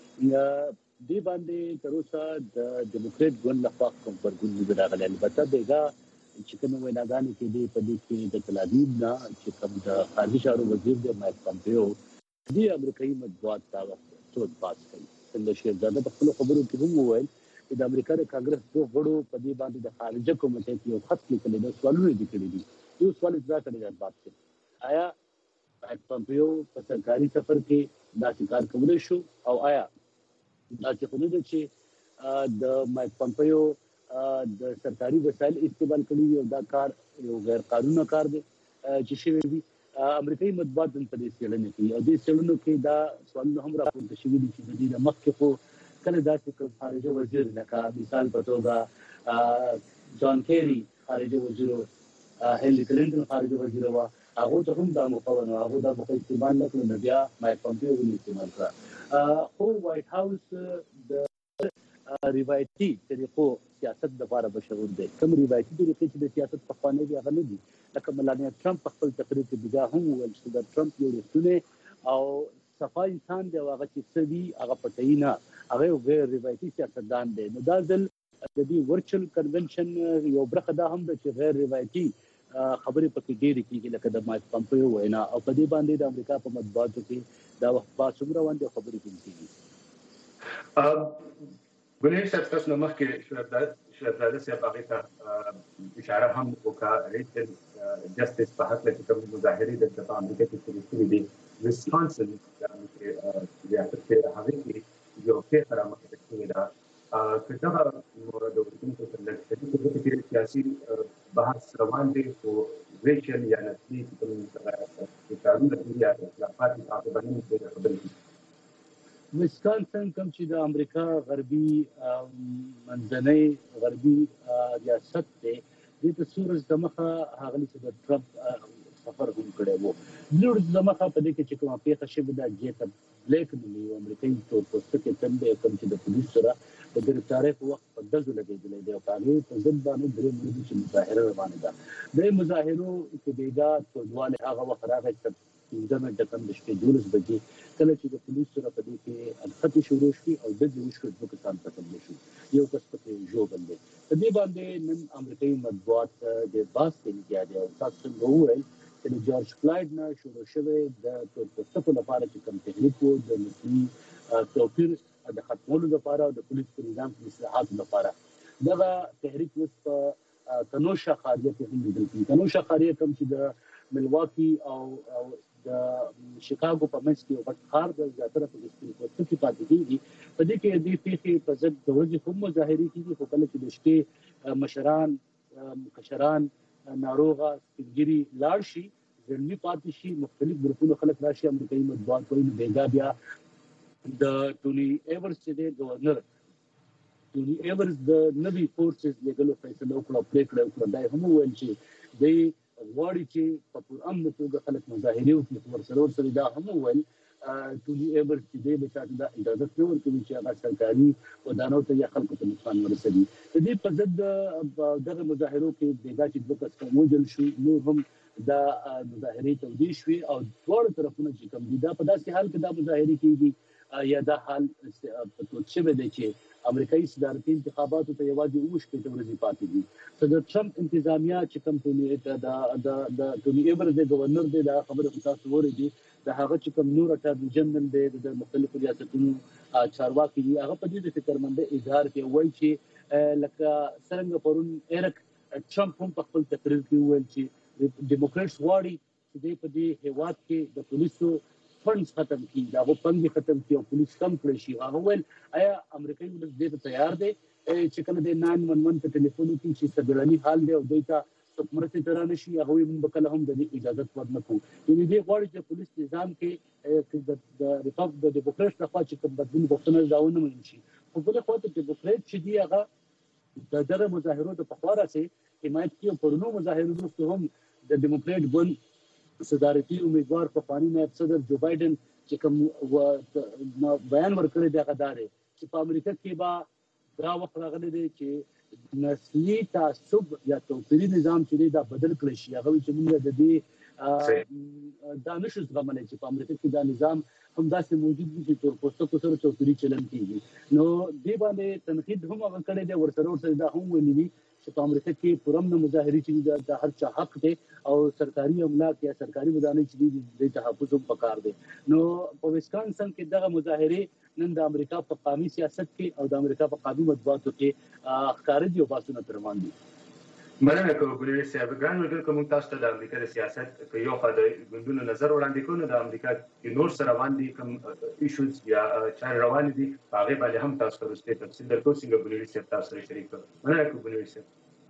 دی باندې تر اوسه د ډیموکرات ګوند لخوا کوم ورګون نه راغلی البته دغه چې کوم ویناګانې کې دی په دې کې د تلابیب نه چې کوم د خارجي چارو وزیر دی مایک پامپیو دی امریکایي مطبوعات دا څه پاس کوي څنګه شهزاده په خپل خبرو کې هم وویل چې د امریکا د کانګرس دوه غړو په دې باندې د خارجه کمیټې کې یو خط لیکلی دی سوالونه دي کړي دي یو سوال ځکه کړی دی بات کوي آیا مایک پامپیو په سرکاري سفر کې دا کار کولای شو او آیا دا چې خو نه چې د مایک پامپیو د سرکاري وسایل استعمال کړي او دا کار یو غیر قانوني کار دی چې شوی دی امریکایي مطبوعات په دې څېړنه کې او دې څېړنو کې دا سوالونه هم راپورته شوي دي چې د دې مخکې خو کله داسې خارجه وزیر لکه مثال په توګه جان کیری خارجه وزیر هیلری کلینټن خارجه وزیر و هغه ته هم دا مقاومت هغه دا په استعمال نکړو نو بیا مایک پامپیو یې استعمال کړ خو وایټ هاوس د روایتي طریقو سیاست د لپاره مشهور دی کوم روایتي طریقې چې د سیاست په خوانې دی هغه نه دي لکه ملانیا ټرمپ په خپل تقریر کې بیا هم ویل چې د ټرمپ یو رښتونه او صفای انسان دی هغه چې سوي هغه پټی نه هغه غیر روایتي سیاستدان دی نو دا ځل د دې ورچوال کنونشن یو برخه دا هم د چې غیر روایتي خبرې پکې ډېرې کیږي لکه د مایک پامپیو وینا او په دې باندې د امریکا په مطبوعاتو کې دا وخت با څومره باندې خبرې کیږي ګلین صاحب تاسو نو مخکې شهزاده صاحب هغه ته اشاره هم وکړه ریټل جسټس په حق کې کوم مظاهرې د امریکا کې شروع دي ویسکانسن کې ریاست کې هغه کې یو څه سره مخکې کېږي دا کله مورد ورته په لږ کې سیاسي بحث روان دي او ریچل یا نسلي کوم کارونه دي یا اصلاحات په باندې خبرې ویسکانسن کوم چې د امریکا غربي منځنۍ غربي ریاست دی د تسورز د مخه هغه چې د ټرمپ سفر هم کړی وو نور د مخه په دې کې چې کومه پیښه شوې ده جیکب بلیک نومي امریکایي تور پوسټ کې تم دی کوم چې د پولیس سره د ګرفتارۍ په وخت په دزو لګېدلی دی او هغه په ځد باندې درې ملي چې مظاهره روانه ده د مظاهرو کې بیګا توډواله هغه وخت راغی چې دمه د کم د شپې 12 بجې کله چې د پولیس سره په دې کې الخطي شروع شي او د دې وشو د پاکستان په تم شو یو کس په جوړ دی په دې باندې نن امریکایي مطبوعات د باس کې لګیا او تاسو وګورئ چې جورج فلایډ نه شروع شوه د توپو لپاره چې کوم تحریک وو د نسلي توپیر د ختمولو لپاره او د پولیس نظام د اصلاحات لپاره دا تحریک اوس په کنوشا خاریه کې هم لیدل کیږي کنوشا خاریه کوم چې د ملواکی او د شیکاګو په منځ کې یو غټ ښار د زیاتره په سپین پوسټ کې پاتې کیږي په دې کې د پیښې په ضد د ورځې هم مظاهرې کیږي خو کله چې د شپې مشران ناروغه سپینګری لاړ شي ځلمی پاتې شي مختلف ګروپونو خلک راشي امریکایي مطبوعات کوي بیګا بیا د ټونی ایورز چې دی گورنر ټونی ایورز د نوی فورسز لګلو فیصله وکړه پریکړه وکړه دا هم ویل چې د غواړي چې په پرامن توګه خلک مظاهرې وکړي ورسره دا هم ویل ټونی ایورز چې دی به تاسو دا اجازه ورکوي چې هغه سرکاري ودانو ته یا خلکو ته نقصان ورسوي د دې په ضد دغه مظاهرو کې بیګا چې د کس کومجل شو نور هم دا مظاهرې تودې شوې او ټول طرفونه چې کوم دي دا په داسې حال کې دا مظاهرې کیږي یا دا حال په توګه شوی دی چې امریکایي صدارتي انتخاباتو ته یوازې اوښ کې ورځې پاتې دي صدر ټرمپ انتظامیه چې کوم د ټونی ایورز د گورنر دی دا خبره تاسو ورېږي د هغه چې کوم نور اټارنی جنرال دی د مختلفو ریاستونو چارواکي دي هغه په دې فکرمنده اظهار کوي وایي چې لکه څنګه پرون ایرک ټرمپ هم په خپل تقریر کې وویل چې ډیموکراتس غواړي چې په دې هیواد کې د پولیسو فنډز ختم کړي دا غو پنځه ختم کړي او پولیس کم کړي شي هغه ول آیا امریکایي ولس دې ته تیار دی چې کله د 911 په ټلیفون کې چې صدرانی حال دی او دوی ته څوک مرستې ته رانشي هغوی موږ به کله هم د دې اجازت ورنکړو. یعنې دې غواړي چې پولیس نظام کې د ډیموکریټ لخوا چې کوم بدلون غوښتنه دا ونه منل شي. خو بله خوا ته ډیموکریټ چې دي هغه د دغه مظاهرو د پخوا راڅخه حمایت کوي او پرونو مظاهرو وروسته هم د ډیموکریټ ګوند صدارتي امیدوار پخواني نایب صدر جو بایدن چې کوم بیان ورکړی دی هغه دا دی چې په امریکا کې به دا وخت راغلی دی چې نسلي تعصب یا توپیري نظام چې دی دا بدل کړی شي. هغه چې موږ د دې دا نشو زغملی چې په امریکا کې دا نظام همداسې موجود وي چې تورپوستکو سره توپیري چلن کېږي. نو دې باندې تنقید هم هغه کړی دی، ورسره دا هم ویلي دي چې په امریکا کې پرامن مظاهرې چې د هر چا حق دی او سرکاري املاک یا سرکاري ودانۍ چې دي د تحفظ هم پکار دی. نو په ویسکانسن کې دغه مظاهرې نن د امریکا په قومي سیاست کې او د امریکا په قومي مطبوعاتو کې ښکاره دي او باسونه تر روان دي. مننه کوم ګلوي صاحب. ګران ملګرو، کوم تاسو ته د امریکا د سیاست په یو خوا د ګوندونو نظر وړاندې کوو، د امریکا کې نور سره روان دي کوم ایشوز یا چارې روان دي هغه باندې هم تاسو ته وروسته تفصیل درکو. څنګه ګلوي صاحب تاسو سره شریک کړو؟ مننه کوم ګلوي صاحب.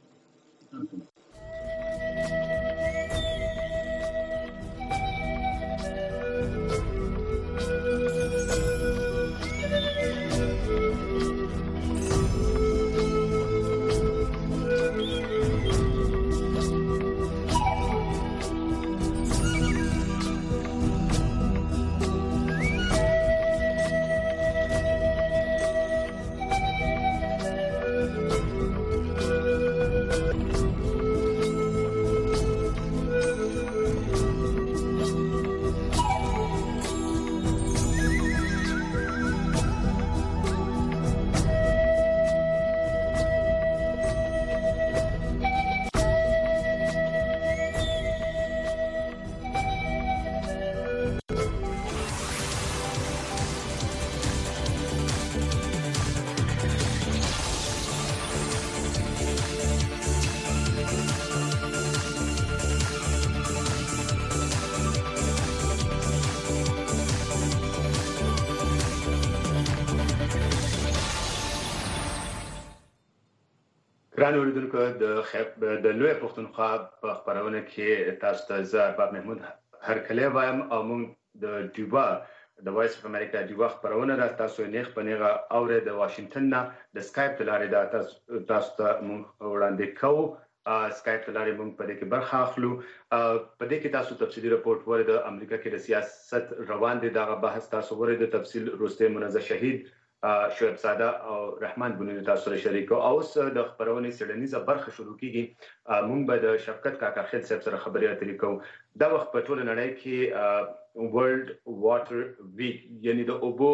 ګران اوریدونکو، د لوی پښتونخوا په خبرونه کې تاسو ته زه ارباب محمود هرکلی وایم او موږ د ډیوا د وایس اف امریکا ډیوا خبرونه را تاسو نیغ په نیغه اورئ د واشنگټن نه د سکایپ له لارې دا تاسو ته موږ وړاندې کوو. سکایپ له لارې موږ په دې کې برخه اخلو. په دې کې تاسو تفصیلي رپورټ ورې د امریکا کې د سیاست روان دي دغه بحث تاسو ورې د تفصیل روسته منزه شهید شعیب ساده او رحمان بنونی تاسو سره شریک او اوس د خبرونې سړنیزه برخه شروع کیږي. موږ به د شفقت کاکا خیل صاحب سره خبرې اترې کوو. دا وخت په ټوله نړۍ کې ورلد واټر ویک یعنی د اوبو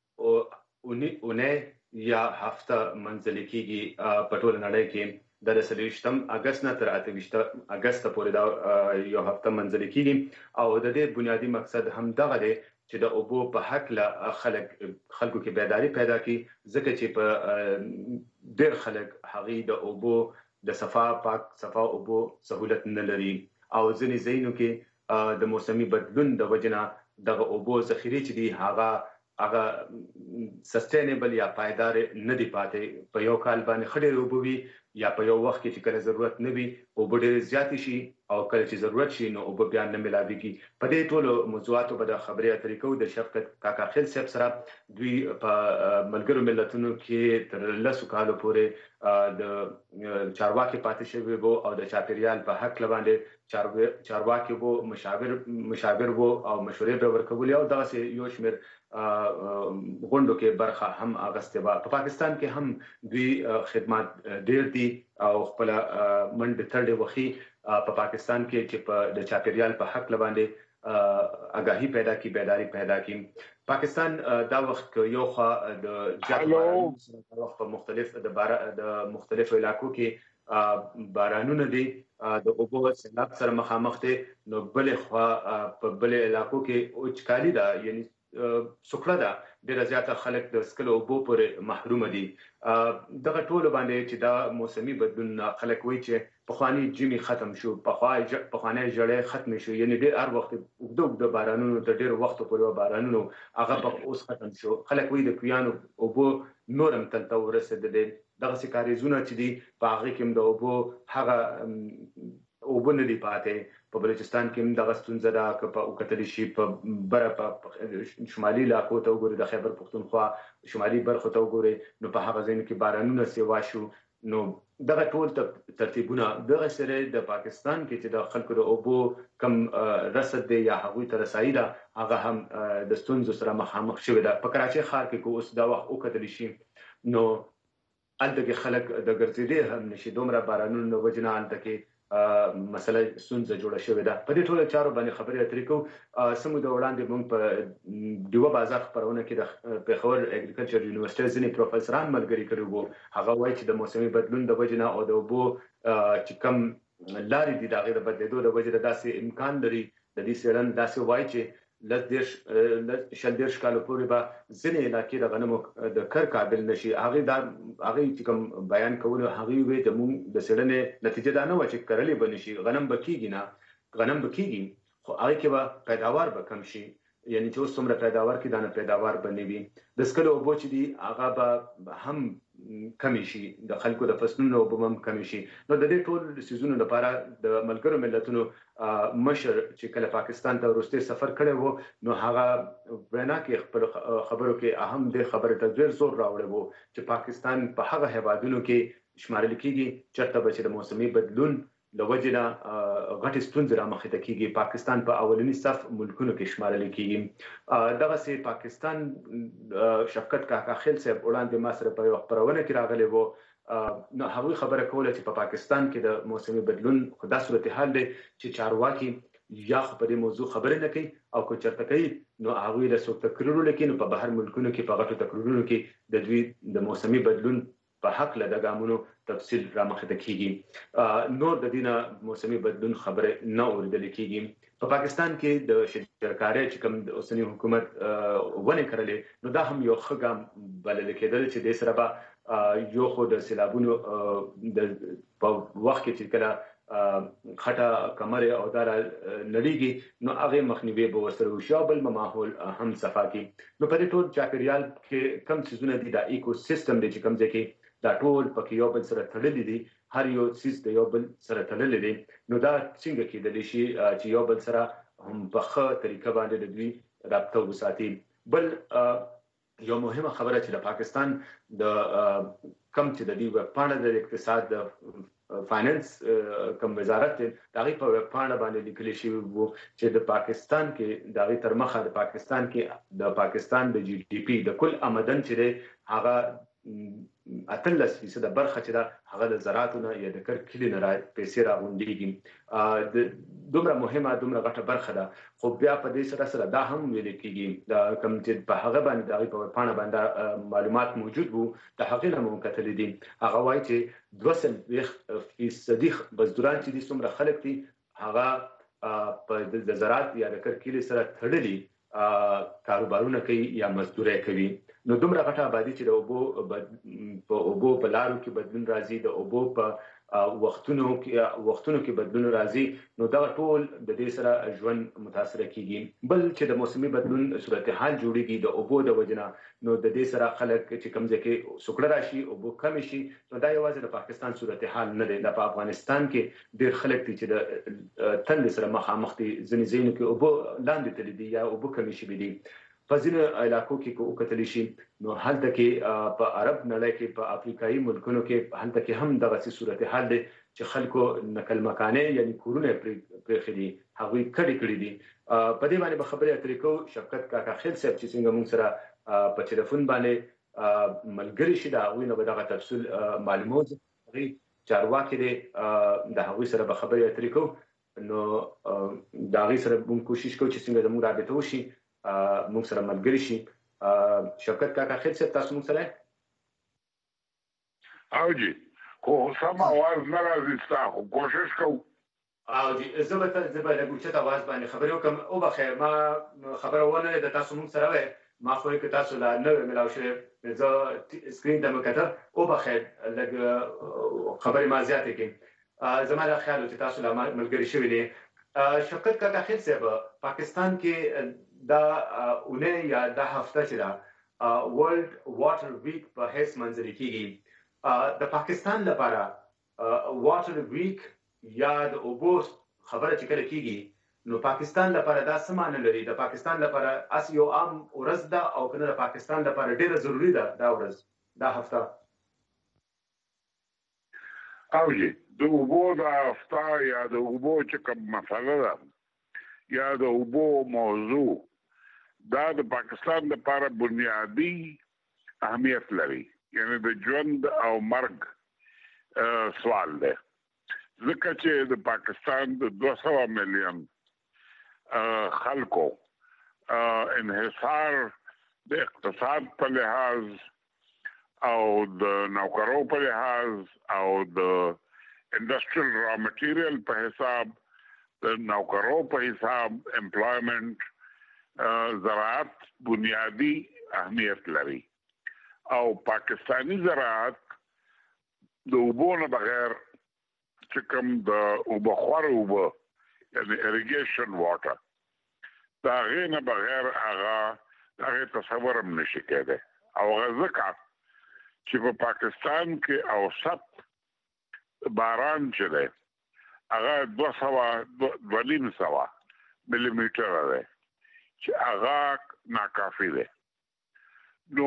اونۍ یا هفته منځلې کیږي په ټوله نړۍ کې. د 23 اگست نه تر 28 اگست پورې دا یو هفته منځلې کیږي او د دې بنیادی مقصد هم دغه دی چې د اوبو په حق له خلکو کې بیداری پیدا کړي، ځکه چې په ډېر خلک هغه د اوبو د پاک صفا اوبو سہولت نه لري او ځینې ځایونو کې د موسمي بدلون د وجنه دغه اوبو ذخیره چې دي هغه سستینبل یا پایدار نه دی پاتې. په یو کال باندې خډې اوبو وي یا په یو وخت کې چې کله ضرورت نه وي اوبه ډېرې زیاتې شي او کله چې ضرورت شي نو اوبه بیا نه ملاویږي. په دې ټولو موضوعاتو به د خبرې اترې کوو د شفقت کاکا خیل صاحب سره. دوی په ملګرو ملتونو کې تر 10 کالو پورې د چارواکي پاتې شوی وو او د چاپیریال په حق باندې چارواکي وو، مشاور وو او مشورې به ورکولې او دغه یو شمېر غونډو کې برخه هم اغستې وه. په پاکستان کې هم دوی خدمات ډېر دي او خپل منډه تړلې وخی په پاکستان کې چې د چاپیریال په حق باندې آگاهی پیدا کی، بیداری پیدا کی. پاکستان دا وخت یو خوا د وخت په مختلفو علاقو کې بارانونه دي د اوبو سیلاب سره مخامخ دي، نو بل خوا په بل علاقو کې وچکالي ده یعنی سوکړه ده، ډېر زیاته خلک د سکلو اوبو پورې محروم دي. دغه ټول باندې چې دا موسمي بدلون خلک وایي چې پخوانی جمی ختم شو، پخوانی جړې ختم شو، یعنی ډېر هر وخت اوږده بارانونو ته ډېر وخت پورې بارانونو هغه اوس ختم شو. خلک وایي د کویانو اوبو نورم تلته ورسېدلې، دغه کاریزونه چې دي په هغه کې د اوبو هغه اوبه نه دي پاتې په بلوچستان کې هم دغه ستونزه ده که په وکتل شي په بره په شمالي علاقو ته وګورئ د خیبر پښتونخوا شمالي برخو ته وګورئ نو په هغه ځایونو کې بارانونه سیوا شو نو دغه ټول ترتیبونه دغه سره د پاکستان کې چې د خلکو د اوبو کم رسد دی یا هغوی ته رسایي ده هغه هم د ستونزو سره مخامخ شوی ده په کراچۍ ښار کې اوس دا وخت وکتل شي نو هلته کې خلک د ګرځېدې هم نشي دومره بارانونو وجې نه هلته کې مسله ستونزه جوړه شوې ده په دې ټولو چارو باندې خبرې اترې کوو سمو د وړاندې موږ په ډیوه بازار خپرونه کې د پیښور اګریکلچر یونیورسيټي ځینې پروفیسوران ملګري کړي وو هغه وایي چې د موسمي بدلون د وجې نه او د اوبو چې کم لارې دي د هغې د بدلېدو د وجې نه داسې امکان لري د دې څېړنه داسې وایي چې شل دېرش کالو پورې به ځینې علاقې د غنمو د کر قابل نشي هغې چې کوم بیان کولو هغې وویل د موږ د څېړنې نتیجه دا نه وه چې کرلې به نشي غنم به کېږي خو هغې کې به پیداوار به کم شي یعنی چې اوس څومره پیداوار کې دا نه پیداوار به نه وي د څښلو اوبو چې دي هغه به هم کمی شي د خلکو د فصلونو اوبه هم کمی شي نو د دې ټول څیزونو لپاره د ملګرو ملتونو مشر چې کله پاکستان ته وروستی سفر کړی و نو هغه وینا کې خپل خبرو کې اهم د خبرې ته ډېر زور راوړی و چې پاکستان په هغه هیوادونو کې شمارل کېږي چېرته به چې د موسمي بدلون له وجې نه غټې ستونزې رامخې ته کېږي پاکستان په اولني صف ملکونو کې شمارل کېږي دغسې پاکستان شفقت کاکا خیل صاحب وړاندې ما سره په یوه خپرونه کې راغلی و نو هغوی خبره کوله چې په پاکستان کې د موسمي بدلون خو دا صورتحال دی چې چارواکي یا خو په دې موضوع خبرې نه کوي او که چېرته کوي نو هغوی له څوک تقریرونه کوي نو په بهر ملکونو کې په غټو تقریرونو کې د دوی د موسمي بدلون په حق له د ګامونو تفصیل رامخې ته کېږي نور د دې نه موسمي بدلون خبرې نه اورېدل کېږي په پاکستان کې د شجرکارۍ چې کوم د اوسني حکومت ونې کرلې نو دا هم یو ښه ګام بلل کېدل چې دې سره به یو خو د سیلابونو په وخت کې چې کله خټه کمرې او داره نړیږي نو هغې مخنیوي به ورسره وشي او بل ماحول هم صفا کړي نو په دې ټول چاپېریال کې کم څیزونه دي دا ایکو سیستم دی چې کوم ځای کې دا ټول پکې یو بل سره تړلي دي هر یو څیز د یو بل سره تړلي دي نو دا څنګه کېدلی شي چې یو بل سره هم په ښه طریقه باندې د دوی رابطه وساتي بل یو مهمه خبره چې د پاکستان د کم چې د دې ویبپاڼه د اقتصاد د فاینانس کم وزارت دی د هغې په ویبپاڼه باندې لیکلی شوي وو چې د پاکستان کې د هغې تر مخه د پاکستان د جی ډي پي د کل آمدن چې دی هغه 18% برخه چې ده هغه د زراعتو نه یا د کلي نه پیسې راغونډېږي دومره مهمه دومره غټه برخه ده خو بیا په دې سره دا هم ویل کېږي دا کوم چې په هغه باندې د هغې په ویبپاڼه باندې معلومات موجود وو د هغې نه مو کتلي دي هغه وایي چې 2% بزدوران چې دي څومره خلک دي هغه په د زراعت یا د کلي سره تړلي کاروبارونه کوي یا مزدوري کوي نو دومره غټه آبادي چې د اوبو په لارو کې بدلون راځي د اوبو په وختونو کې بدلون راځي نو دا ټول د دې سره ژوند متاثره کیږي بل چې د موسمي بدلون صورتحال جوړیږي د اوبو د وجنه نو د دې سره خلک چې کوم ځای کې سوکړه راشي اوبو کم شي نو دا یوازې د پاکستان صورتحال نه دی په افغانستان کې ډېر خلک دي چې د تل سره مخامخ دي ځینې ځایونو کې اوبو لاندې تللي دي یا اوبو کمې شوي دي په ځینو علاقو کې که وکتلی شي نو هلته کې په عرب نړۍ کې په افریقایي ملکونو کې هلته کې هم دغسې صورتحال دی چې خلکو نقل مکانې یعنی کورونه پرېښي دي هغوی کډې کړي دي په دې باندې به خبرې اترې کوو شفقت کاکا خیل صاحب چې څنګه موږ سره په ټلیفون باندې ملګري شي د هغوی نه به دغه تفصیل معلومو هغوی چارواکي دی د هغوی سره به خبرې اترې کوو نو د هغوی سره موږ کوشش کوو چې څنګه زموږ رابطه وشي موږ سره ملګري شي شفقت کاکا خیل صاحب تاسو موږ سره او جی خو سم आवाज نه راځي ستا خو کوشش کوو او جی زه به لږ اوچت اواز باندې خبرې وکړم وبخئ ما خبره ونه د تاسو موږ سره وی ما خو که تاسو لا نه ملاو شوی زه سکرین ته مې کتل وبخئ لږ خبرې ما زیاتې کړې زما دا خیال و چې تاسو لا ملګري شوي دي شفقت کاکا خیل صاحب پاکستان کې دا اونۍ یا دا هفته چې ده ورلد واټر ویک په حیث منځري کېږي د پاکستان لپاره واټر ویک یا د اوبو خبره چې کله کیږي نو پاکستان لپاره دا څه معنی لري؟ د پاکستان لپاره اس یو عام ورځ ده او کنه د پاکستان لپاره ډیره ضروری ده دا ورځ دا هفته؟ اوجي د اوبو د هفته یا د اوبو چې کوم مسله ده یا د اوبو موضوع دا د پاکستان لپاره بنیادی اهمیت لري، یعنی د ژوند او مرګ سوال ده. ځکه چې د پاکستان د 200 مليون خلکو انحصار د اقتصاد په لحاظ او د نوکرو په لحاظ او د انډستریل را مټیریل په حساب د نوکرو په حساب امپلایمنٹ زراعت بنیادی اهمیت لري او پاکستانی زراعت د اوبو نه بغیر چې کوم د اوبو خور اوبو یعنی اریګیشن واټر دا غیر نه بغیر هغه تصور هم نشي کېدای او ځکه چې په پاکستان کې اوسط باران چې دی هغه 200 ملي میټر دی چې هغه ناکافي دی. نو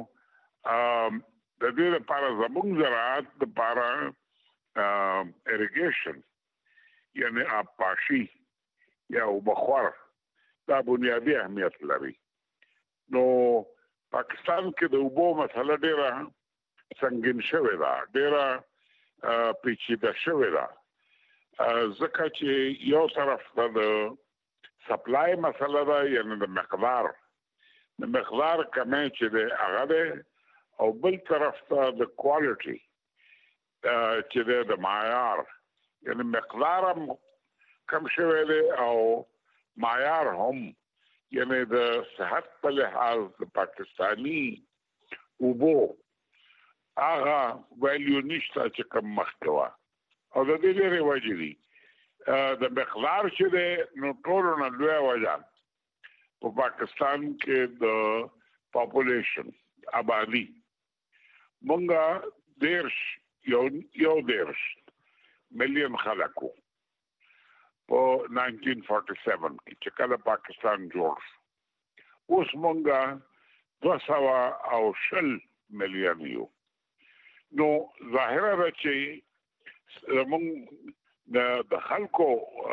د دې لپاره زموږ زراعت لپاره اریګیشن یعنی آبپاشي یا اوبخور دا بنیادی اهمیت لري. نو پاکستان کې د اوبو مسله ډیره سنگین شوې ده، ډیره پیچیده شوې ده، ځکه چې یو طرف ته د سپلای مسله ده، یعنی د مقدار کمی چې دی هغه دی، او بل طرف ته د کوالټي چې دی د معیار یعنی مقدار هم کم شوی دی او معیار هم یعنی د صحت په لحاظ د پاکستانی اوبو هغه ویلیو نشته چې کم مخکې وه او د دې ډېرې وجې دي. د مقدار چې دی نو ټولو نه لویه وجه په پاکستان کې د پاپولیشن آبادي مونږه 10 مليون خلک وو په 1947 کې چې کله پاکستان جوړ شو. اوس مونږه 220 مليون یو. نو ظاهره ده چې زمونږ د خلکو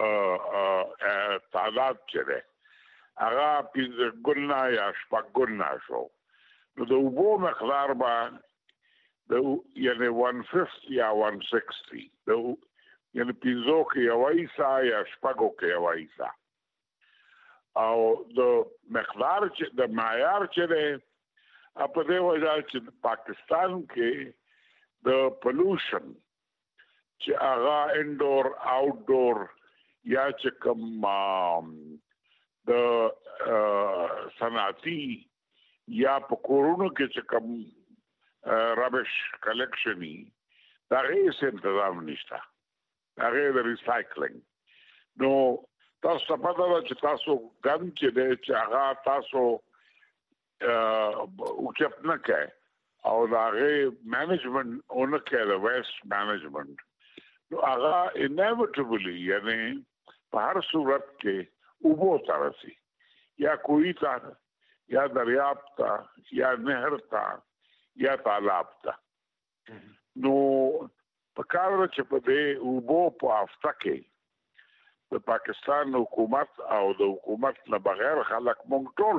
تعداد چې دی هغه 5 ګنا یا 6 ګنا شو. نو د اوبو مقدار به یعنی 150 یا 160 یعنی 5 کې یو ایسا یا 6 کې یو ایسا او د مقدار چې د معیار چې دی په دې وجه چې پاکستان کې د پولوشن چې هغه انډور آوټډور یا چې کوم د صنعتي یا په کورونو کې چې کوم رابش کلیکشنی دا هیڅ تنظیم نشته، هغه د ریسایکلینګ. نو تاسو په دا چې تاسو ګم چې د هغه تاسو او چې نه کوي او دا هغه مینجمنت اونکه د ویسټ مینجمنت نو هغه انیویټیبلی یعنی په هر صورت کې اوبو ترسي یا کوئی تا یا دریاب تا یا نهر تا یا تالاب تا. نو په کار چې په دې اوبو په افته کې د پاکستان حکومت او د حکومت نه بغیر خلک مونږ ټول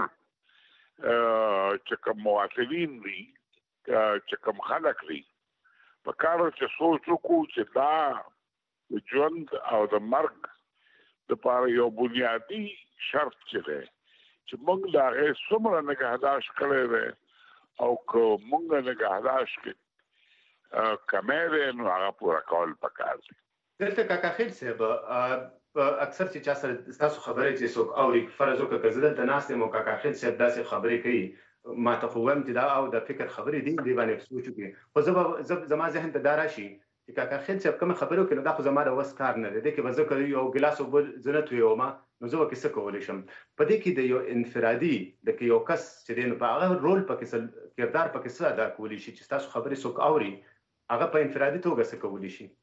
چې کوم مواطنین دي چې کوم خلک دي په کار چې سوچ وکړو چې دا د ژوند او د مرګ لپاره یو بنیادی شرط چې دی چې مونږ د هغې څومره نګهداشت کړی دی او که مونږ نګهداشت کې کمی دی نو هغه پوره کول پکار دی. دلته کاکا خیل صاحب اکثر چې چا سره ستاسو خبرې چې څوک اوري فرض وکړه که زه دلته ناست یم او کاکا خیل صاحب داسې خبرې کوي ما ته خو وایم چې دا او د فکر خبرې دي دې باندې سوچ وکړي خو زما ذهن ته دا راشي چې کاکا خیل صاحب کومه خبرې وکړي نو دا خو زما د وس کار نه دی دې کې به زه که یو ګیلاس اوبه زه نه تویومه نو زه به کې څه کولی شم. په دې کې د یو انفرادي د یو کس چې دی نو په هغه رول پکې کردار پکې څه ادا کولی شي چې ستاسو خبرې څوک اوري هغه په انفرادي توګه څه کولی شي؟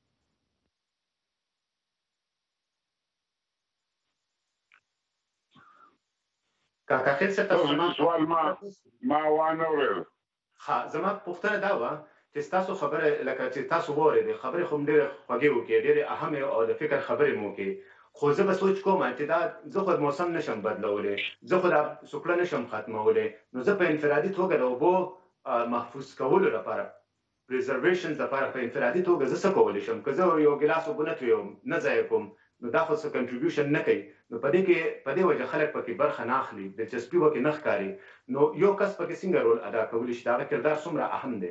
کاکا خیل څه تاسو سوال ما وانه ورل زما پوښتنه دا و چې تاسو خبره لکه چې تاسو وره خبره خو ډېر خوږی وکړي ډېر اهمه او د فکر خبره مو کې خو زه به سوچ کوم چې دا زه خو موسم نشم بدلولې زه خو دا سوکړه نشم ختمولې نو زه په انفرادي توګه د اوبو محفوظ کولو لپاره پریزرویشن لپاره په انفرادي توګه زه څه کولی شم که زه یو ګلاس اوبه نه تویم نه ضایع کوم نو دا خو څه کنټریبیوشن نه کوي نو په دې وجه خلک پکې برخه نه اخلي دلچسپي وکړي نه ښکاري نو یو کس پکې څنګه رول ادا کولی شي دا کردار څومره اهم دی؟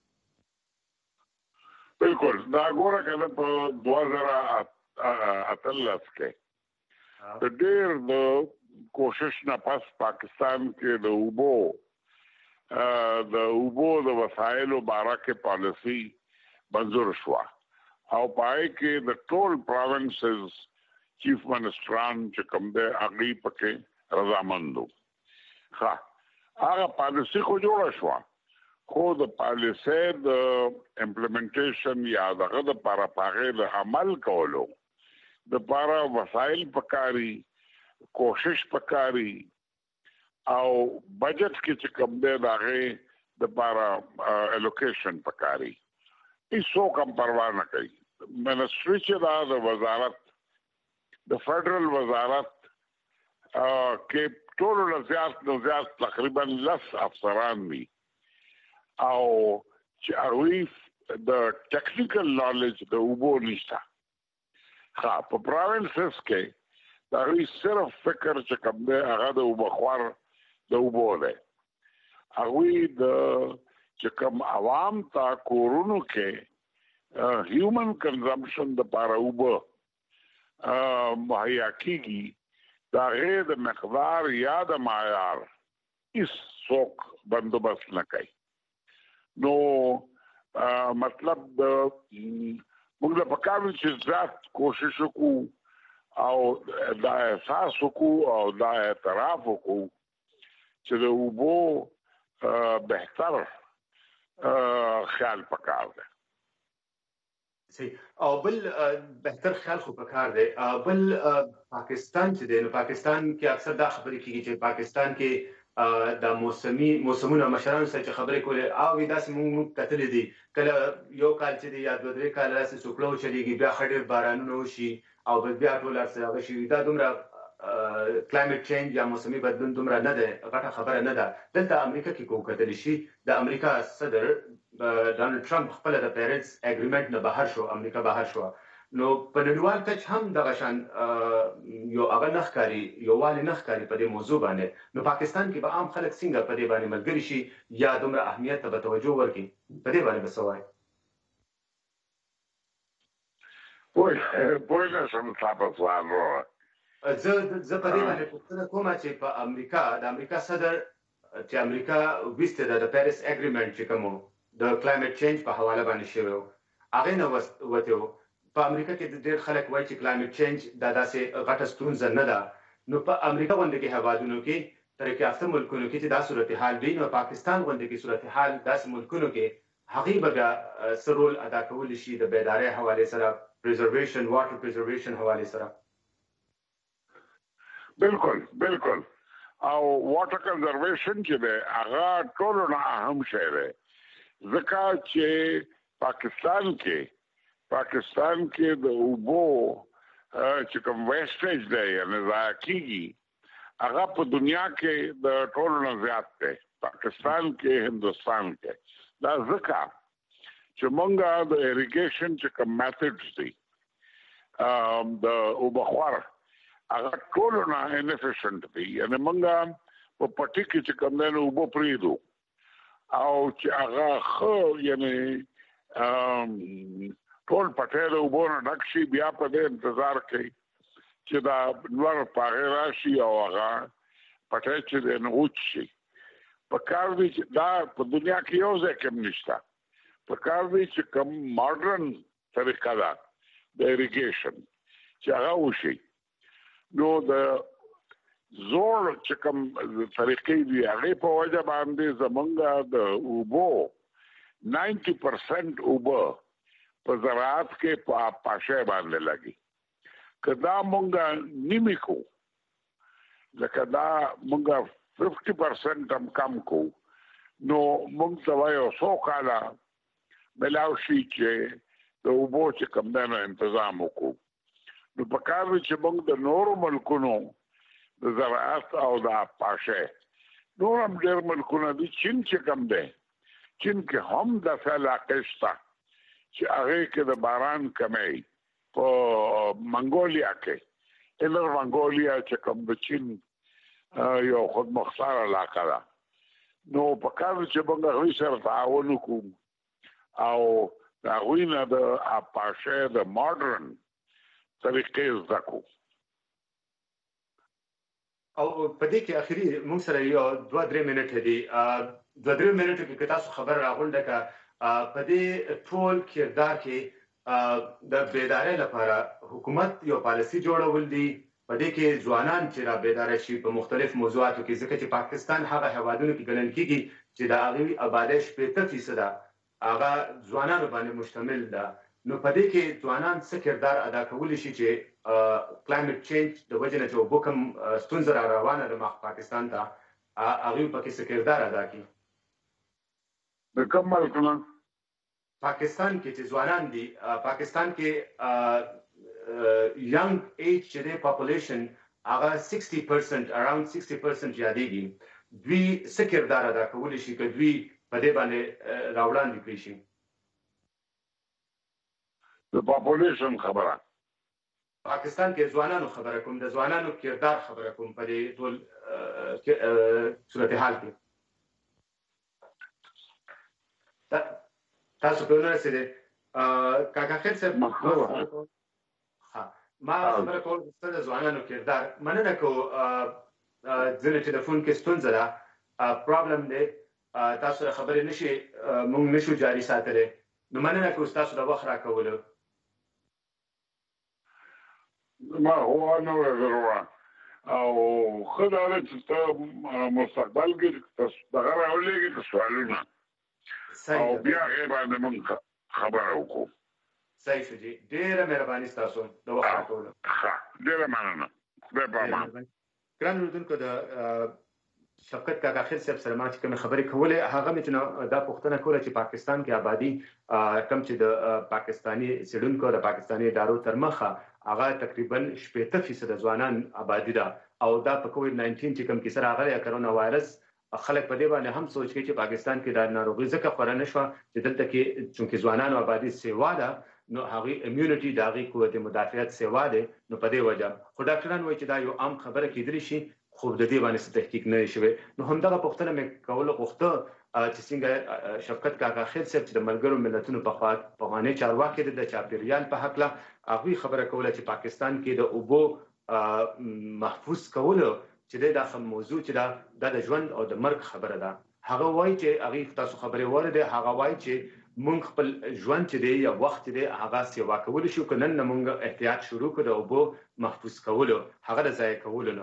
بالکل دا ګوره کنه په 2018 کې د ډېر د کوشش نه پس پاکستان کې د اوبو د وسایلو بارکه پالیسی منظور شو او پای کې د ټول پروینسز چیف منسټران چې کوم د اغلی پکې رضامندو ها هغه پالیسی خو جوړه شو خو د پالیسی د امپلیمنټیشن یا دغه د پاغه د عمل کولو د پاره وسایل پکاري کوشش پکاري او بجټ کې چې کوم دی دغه د پاره الوکیشن پکاري هیڅ کوم پروا نه کوي منسټری چې د وزارت د فدرل وزارت کې ټول نزیات تقریبا 10 افسران دي او چې اړوي د ټیکنیکل نالج د اوبو نشته ها په پروینسز کې دا وی صرف فکر چې کوم دی هغه د اوبخوار د اوبو دی هغه د چې کوم عوام تا کورونو کې هیومن کنزمپشن د پاره اوبو مهیا کیږي دا غیر د مقدار یا د معیار هیڅ څوک بندوبست نه کوي نو مطلب موږ په کار چې ذات کوشش وکړو او دا احساس وکړو او دا اعتراف وکړو چې د اوبو بهتر خیال پکار دی او بل بهتر خیال خو پکار دی بل پاکستان چې دی نو پاکستان کې اکثر دا خبرې کیږي چې پاکستان کې د موسمونو مشرانو سره چې خبرې کولې او داسې موږ کتلې دي کله یو کال چې دی یا 2-3 کال راسي سوکلو چلیږي بیا خډیر بارانونه وشي او بیا ټول ارسه شي دا دومره کلایمټ چینج یا موسمي بدلون دومره نه ده غټه خبره نه ده دلته امریکا کې کوم کتل شي د امریکا صدر ډونالد ټرمپ خپل د پیریس اګریمنت نه بهر شو امریکا بهر شو نو په نړیوال کچ هم دغه شان یو هغه نخکاری یو والی نخکاری په دې موضوع باندې نو پاکستان کې به عام خلک څنګه په دې باندې ملګری شي یا دومره اهمیت ته توجه ورکړي په دې باندې بسوای پوه نه شم تاسو وایو زه په دې باندې پوښتنه کوم چې په د امریکا صدر چې امریکا وسته د پیریس اګریمنت چې کوم د کلایمټ چینج په حواله باندې شوی هغه نو وته په امریکا کې ډېر خلک وایي چې کلایمټ چینج دا داسې غټه ستونزه نه ده نو په امریکا باندې کې هوادونو کې ترقی یافته ملکونو کې چې دا صورتحال دی نو پاکستان باندې کې صورتحال داسې ملکونو کې هغه به سرول ادا کول شي د بیدارۍ حواله سره پریزرویشن واټر پریزرویشن حواله سره بالکل او واټر کنزرویشن چې دی هغه ټول نه اهم شی دی ځکه چې پاکستان کې د اوبو چې کوم ویسټیج دی یعنی ضایع کیږي هغه په دنیا کې د ټولو نه زیات دی پاکستان کې هندوستان کې دا ځکه چې موږ د اریګیشن چې کوم میتھډز دي د اوبخوار هغه ټولو نه انفیشنت دي یعنی موږ په پټي کې چې کوم نه اوبو پریدو او چې هغه خو یعنی ټول پټه د اوبو نه ډک شي بیا په دې انتظار کوي چې دا نور پاره راشي او هغه پټه چې نه وچی په کار دي چې دا په دنیا کې یو ځای کې نشته په کار دي چې کوم ماډرن طریقه ده د اریګیشن چې هغه وشي نو د زور چې کوم طریقې دی هغه په وجه باندې زمونږ د اوبو 90% اوبه په زراعت کې په پاشه باندې لګي کدا مونږه نیمه کو لکه دا مونږه 50% هم کم کو نو مونږ ته وایو سو کاله بلاو شي چې د اوبو چې کم دنه تنظیم وکړو نو په کار چې مونږ د نورو ملکونو د زراعت او د پاشه نور هم ډېر ملکونه دي چین چې کم دی چین کې هم د علاقې شته چې هغه کې د باران کمی په منګولیا کې انر منګولیا چې کوم د چین یو خود مختار علاقه ده نو په کار چې موږ هغوی سره تعاون وکړو او د هغوی نه د پاشه د ماډرن طریقې زده کړو او په دې کې اخري موږ سره یو 2-3 منټه دي 2-3 منټه کې تاسو خبر راغونډه کا په دې ټول کردار کې د بیدارۍ لپاره حکومت یو پالیسي جوړول دي په دې کې ځوانان چې را بیدار شي په مختلف موضوعاتو کې ځکه چې پاکستان هغه هوادونو کې ګڼل کېږي چې د هغوی آبادۍ 80% هغه ځوانانو باندې مشتمل ده نو په دې کې ځوانان څه کردار ادا کولی شي چې کلایمټ چینج د وجې نه چې اوبو کوم ستونزه را روانه ده مخ پاکستان ته هغوی پکې څه کردار ادا کړي د کوم ملکونه پاکستان کې چې ځوانان دي پاکستان کې young age چې د population هغه 60% around 60% یادېږي دوی څه کردار ادا کولی شي که دوی په دې باندې راوړاندې کړي شي د population خبره پاکستان کې ځوانانو خبره کوم د ځوانانو کردار خبره کوم په دې ټول صورتحال کې تاسو په نور سره کاکا خیر صاحب ما خبره کول د ځوانانو کردار مننه کو ځینې ټلیفون کې ستونزه ده پرابلم دی تاسو خبرې نشي مونږ نشو جاري ساتلی نو مننه کو تاسو د وخت راکولو ما هو نه ضروري او خدای دې ته مستقبل کې تاسو دغه راولېږي سوالونه او بیا یې باندې مونږ خبره وکړو صحیح شو جی ډیره مهرباني تاسو د وخت راکولو ډیره مننه خدای په امان ګران اردوونکو د شفقت کاکا خیل صاحب سره ما چې کومه خبرې کولې هغه مې چې دا پوښتنه کوله چې پاکستان کې آبادی کم چې د پاکستانی سیډونکو د پاکستانی ادارو تر مخه هغه تقریبا 80% ځوانان آبادی ده او دا په کووډ 19 چې کوم کیسه راغلی کرونا وایرس خلک په دې باندې هم سوچ کوي چې پاکستان کې د ناروغي ځکه خورا نشو چې دلته کې چې ځوانانو آبادی سیوا ده نو هغه امیونټي د هغه قوت مدافعت سیوا ده نو په دې وجه خو ډاکټران وایي چې دا یو عام خبره کېدلی شي خو د دې باندې تحقیق نه شوی نو همدغه پوښتنه مې کوله غوښته چې څنګه شفقت کاکا خیل صاحب چې د ملګرو ملتونو په خوا په غانې چارواکي د چاپیریال په حق لا هغه خبره کوله چې پاکستان کې د اوبو محفوظ کولو چې دا موضوع چې دا د ژوند او د مرګ خبره ده هغه وایي چې هغه تاسو خبرې ورده هغه وایي چې مونږ خپل ژوند چې دی یا وخت دی هغه سیوا کول شو کنن مونږ احتیاط شروع کړو او بو محفوظ کولو هغه د ځای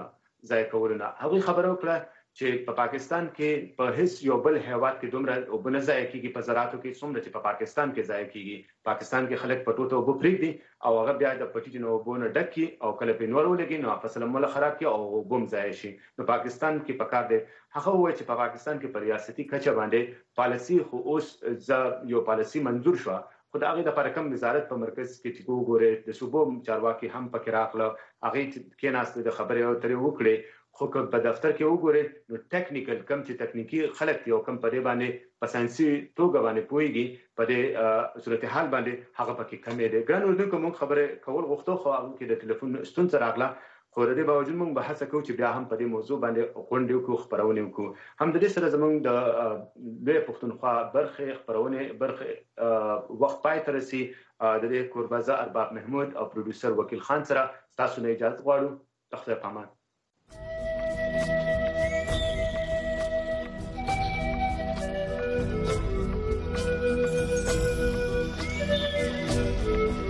کولو نه هغه خبره وکړه چې په پاکستان کې په هیڅ یو بل هیواد کې دومره او بل ځای کېږي په زراعتو کې څومره چې په پاکستان کې ځای کېږي پاکستان کې خلک په ټوټو وبو پریږدي او هغه بیا د پټی نو وبونه ډکی او کله په نور ولګي نو فصل مولا خراب کی او بوم ځای شي نو پاکستان کې پکار دی هغه وایي چې په پاکستان کې په ریاستي کچه باندې پالیسي خو اوس یو پالیسي منظور شو خو د هغه د پرکم وزارت په مرکز کې چې وګوره د صوبو چارواکي هم پکې راغله هغه کې ناست د خبرې او ترې وکړي خو په دفتر کې وګوره نو ټیکنیکل کم چې تکنیکی خلک یو کم په دې باندې په ساينسي توګه باندې پويږي په دې صورتحال باندې هغه پکې کمې ده ګران اردوونکو مونږ خبره کول غوښتو خو هغه کې د ټلیفون ستونزه راغله خو د دې باوجود مونږ بحث کوو چې بیا هم په دې موضوع باندې غونډې وکړو خبرونه وکړو هم د دې سره زمونږ د لوی پښتونخوا برخه خبرونه برخه وخت پای تر رسي د دې قربازه ارباب محمود او پروډوسر وکیل خان سره تاسو نه اجازه غواړو تخته پامان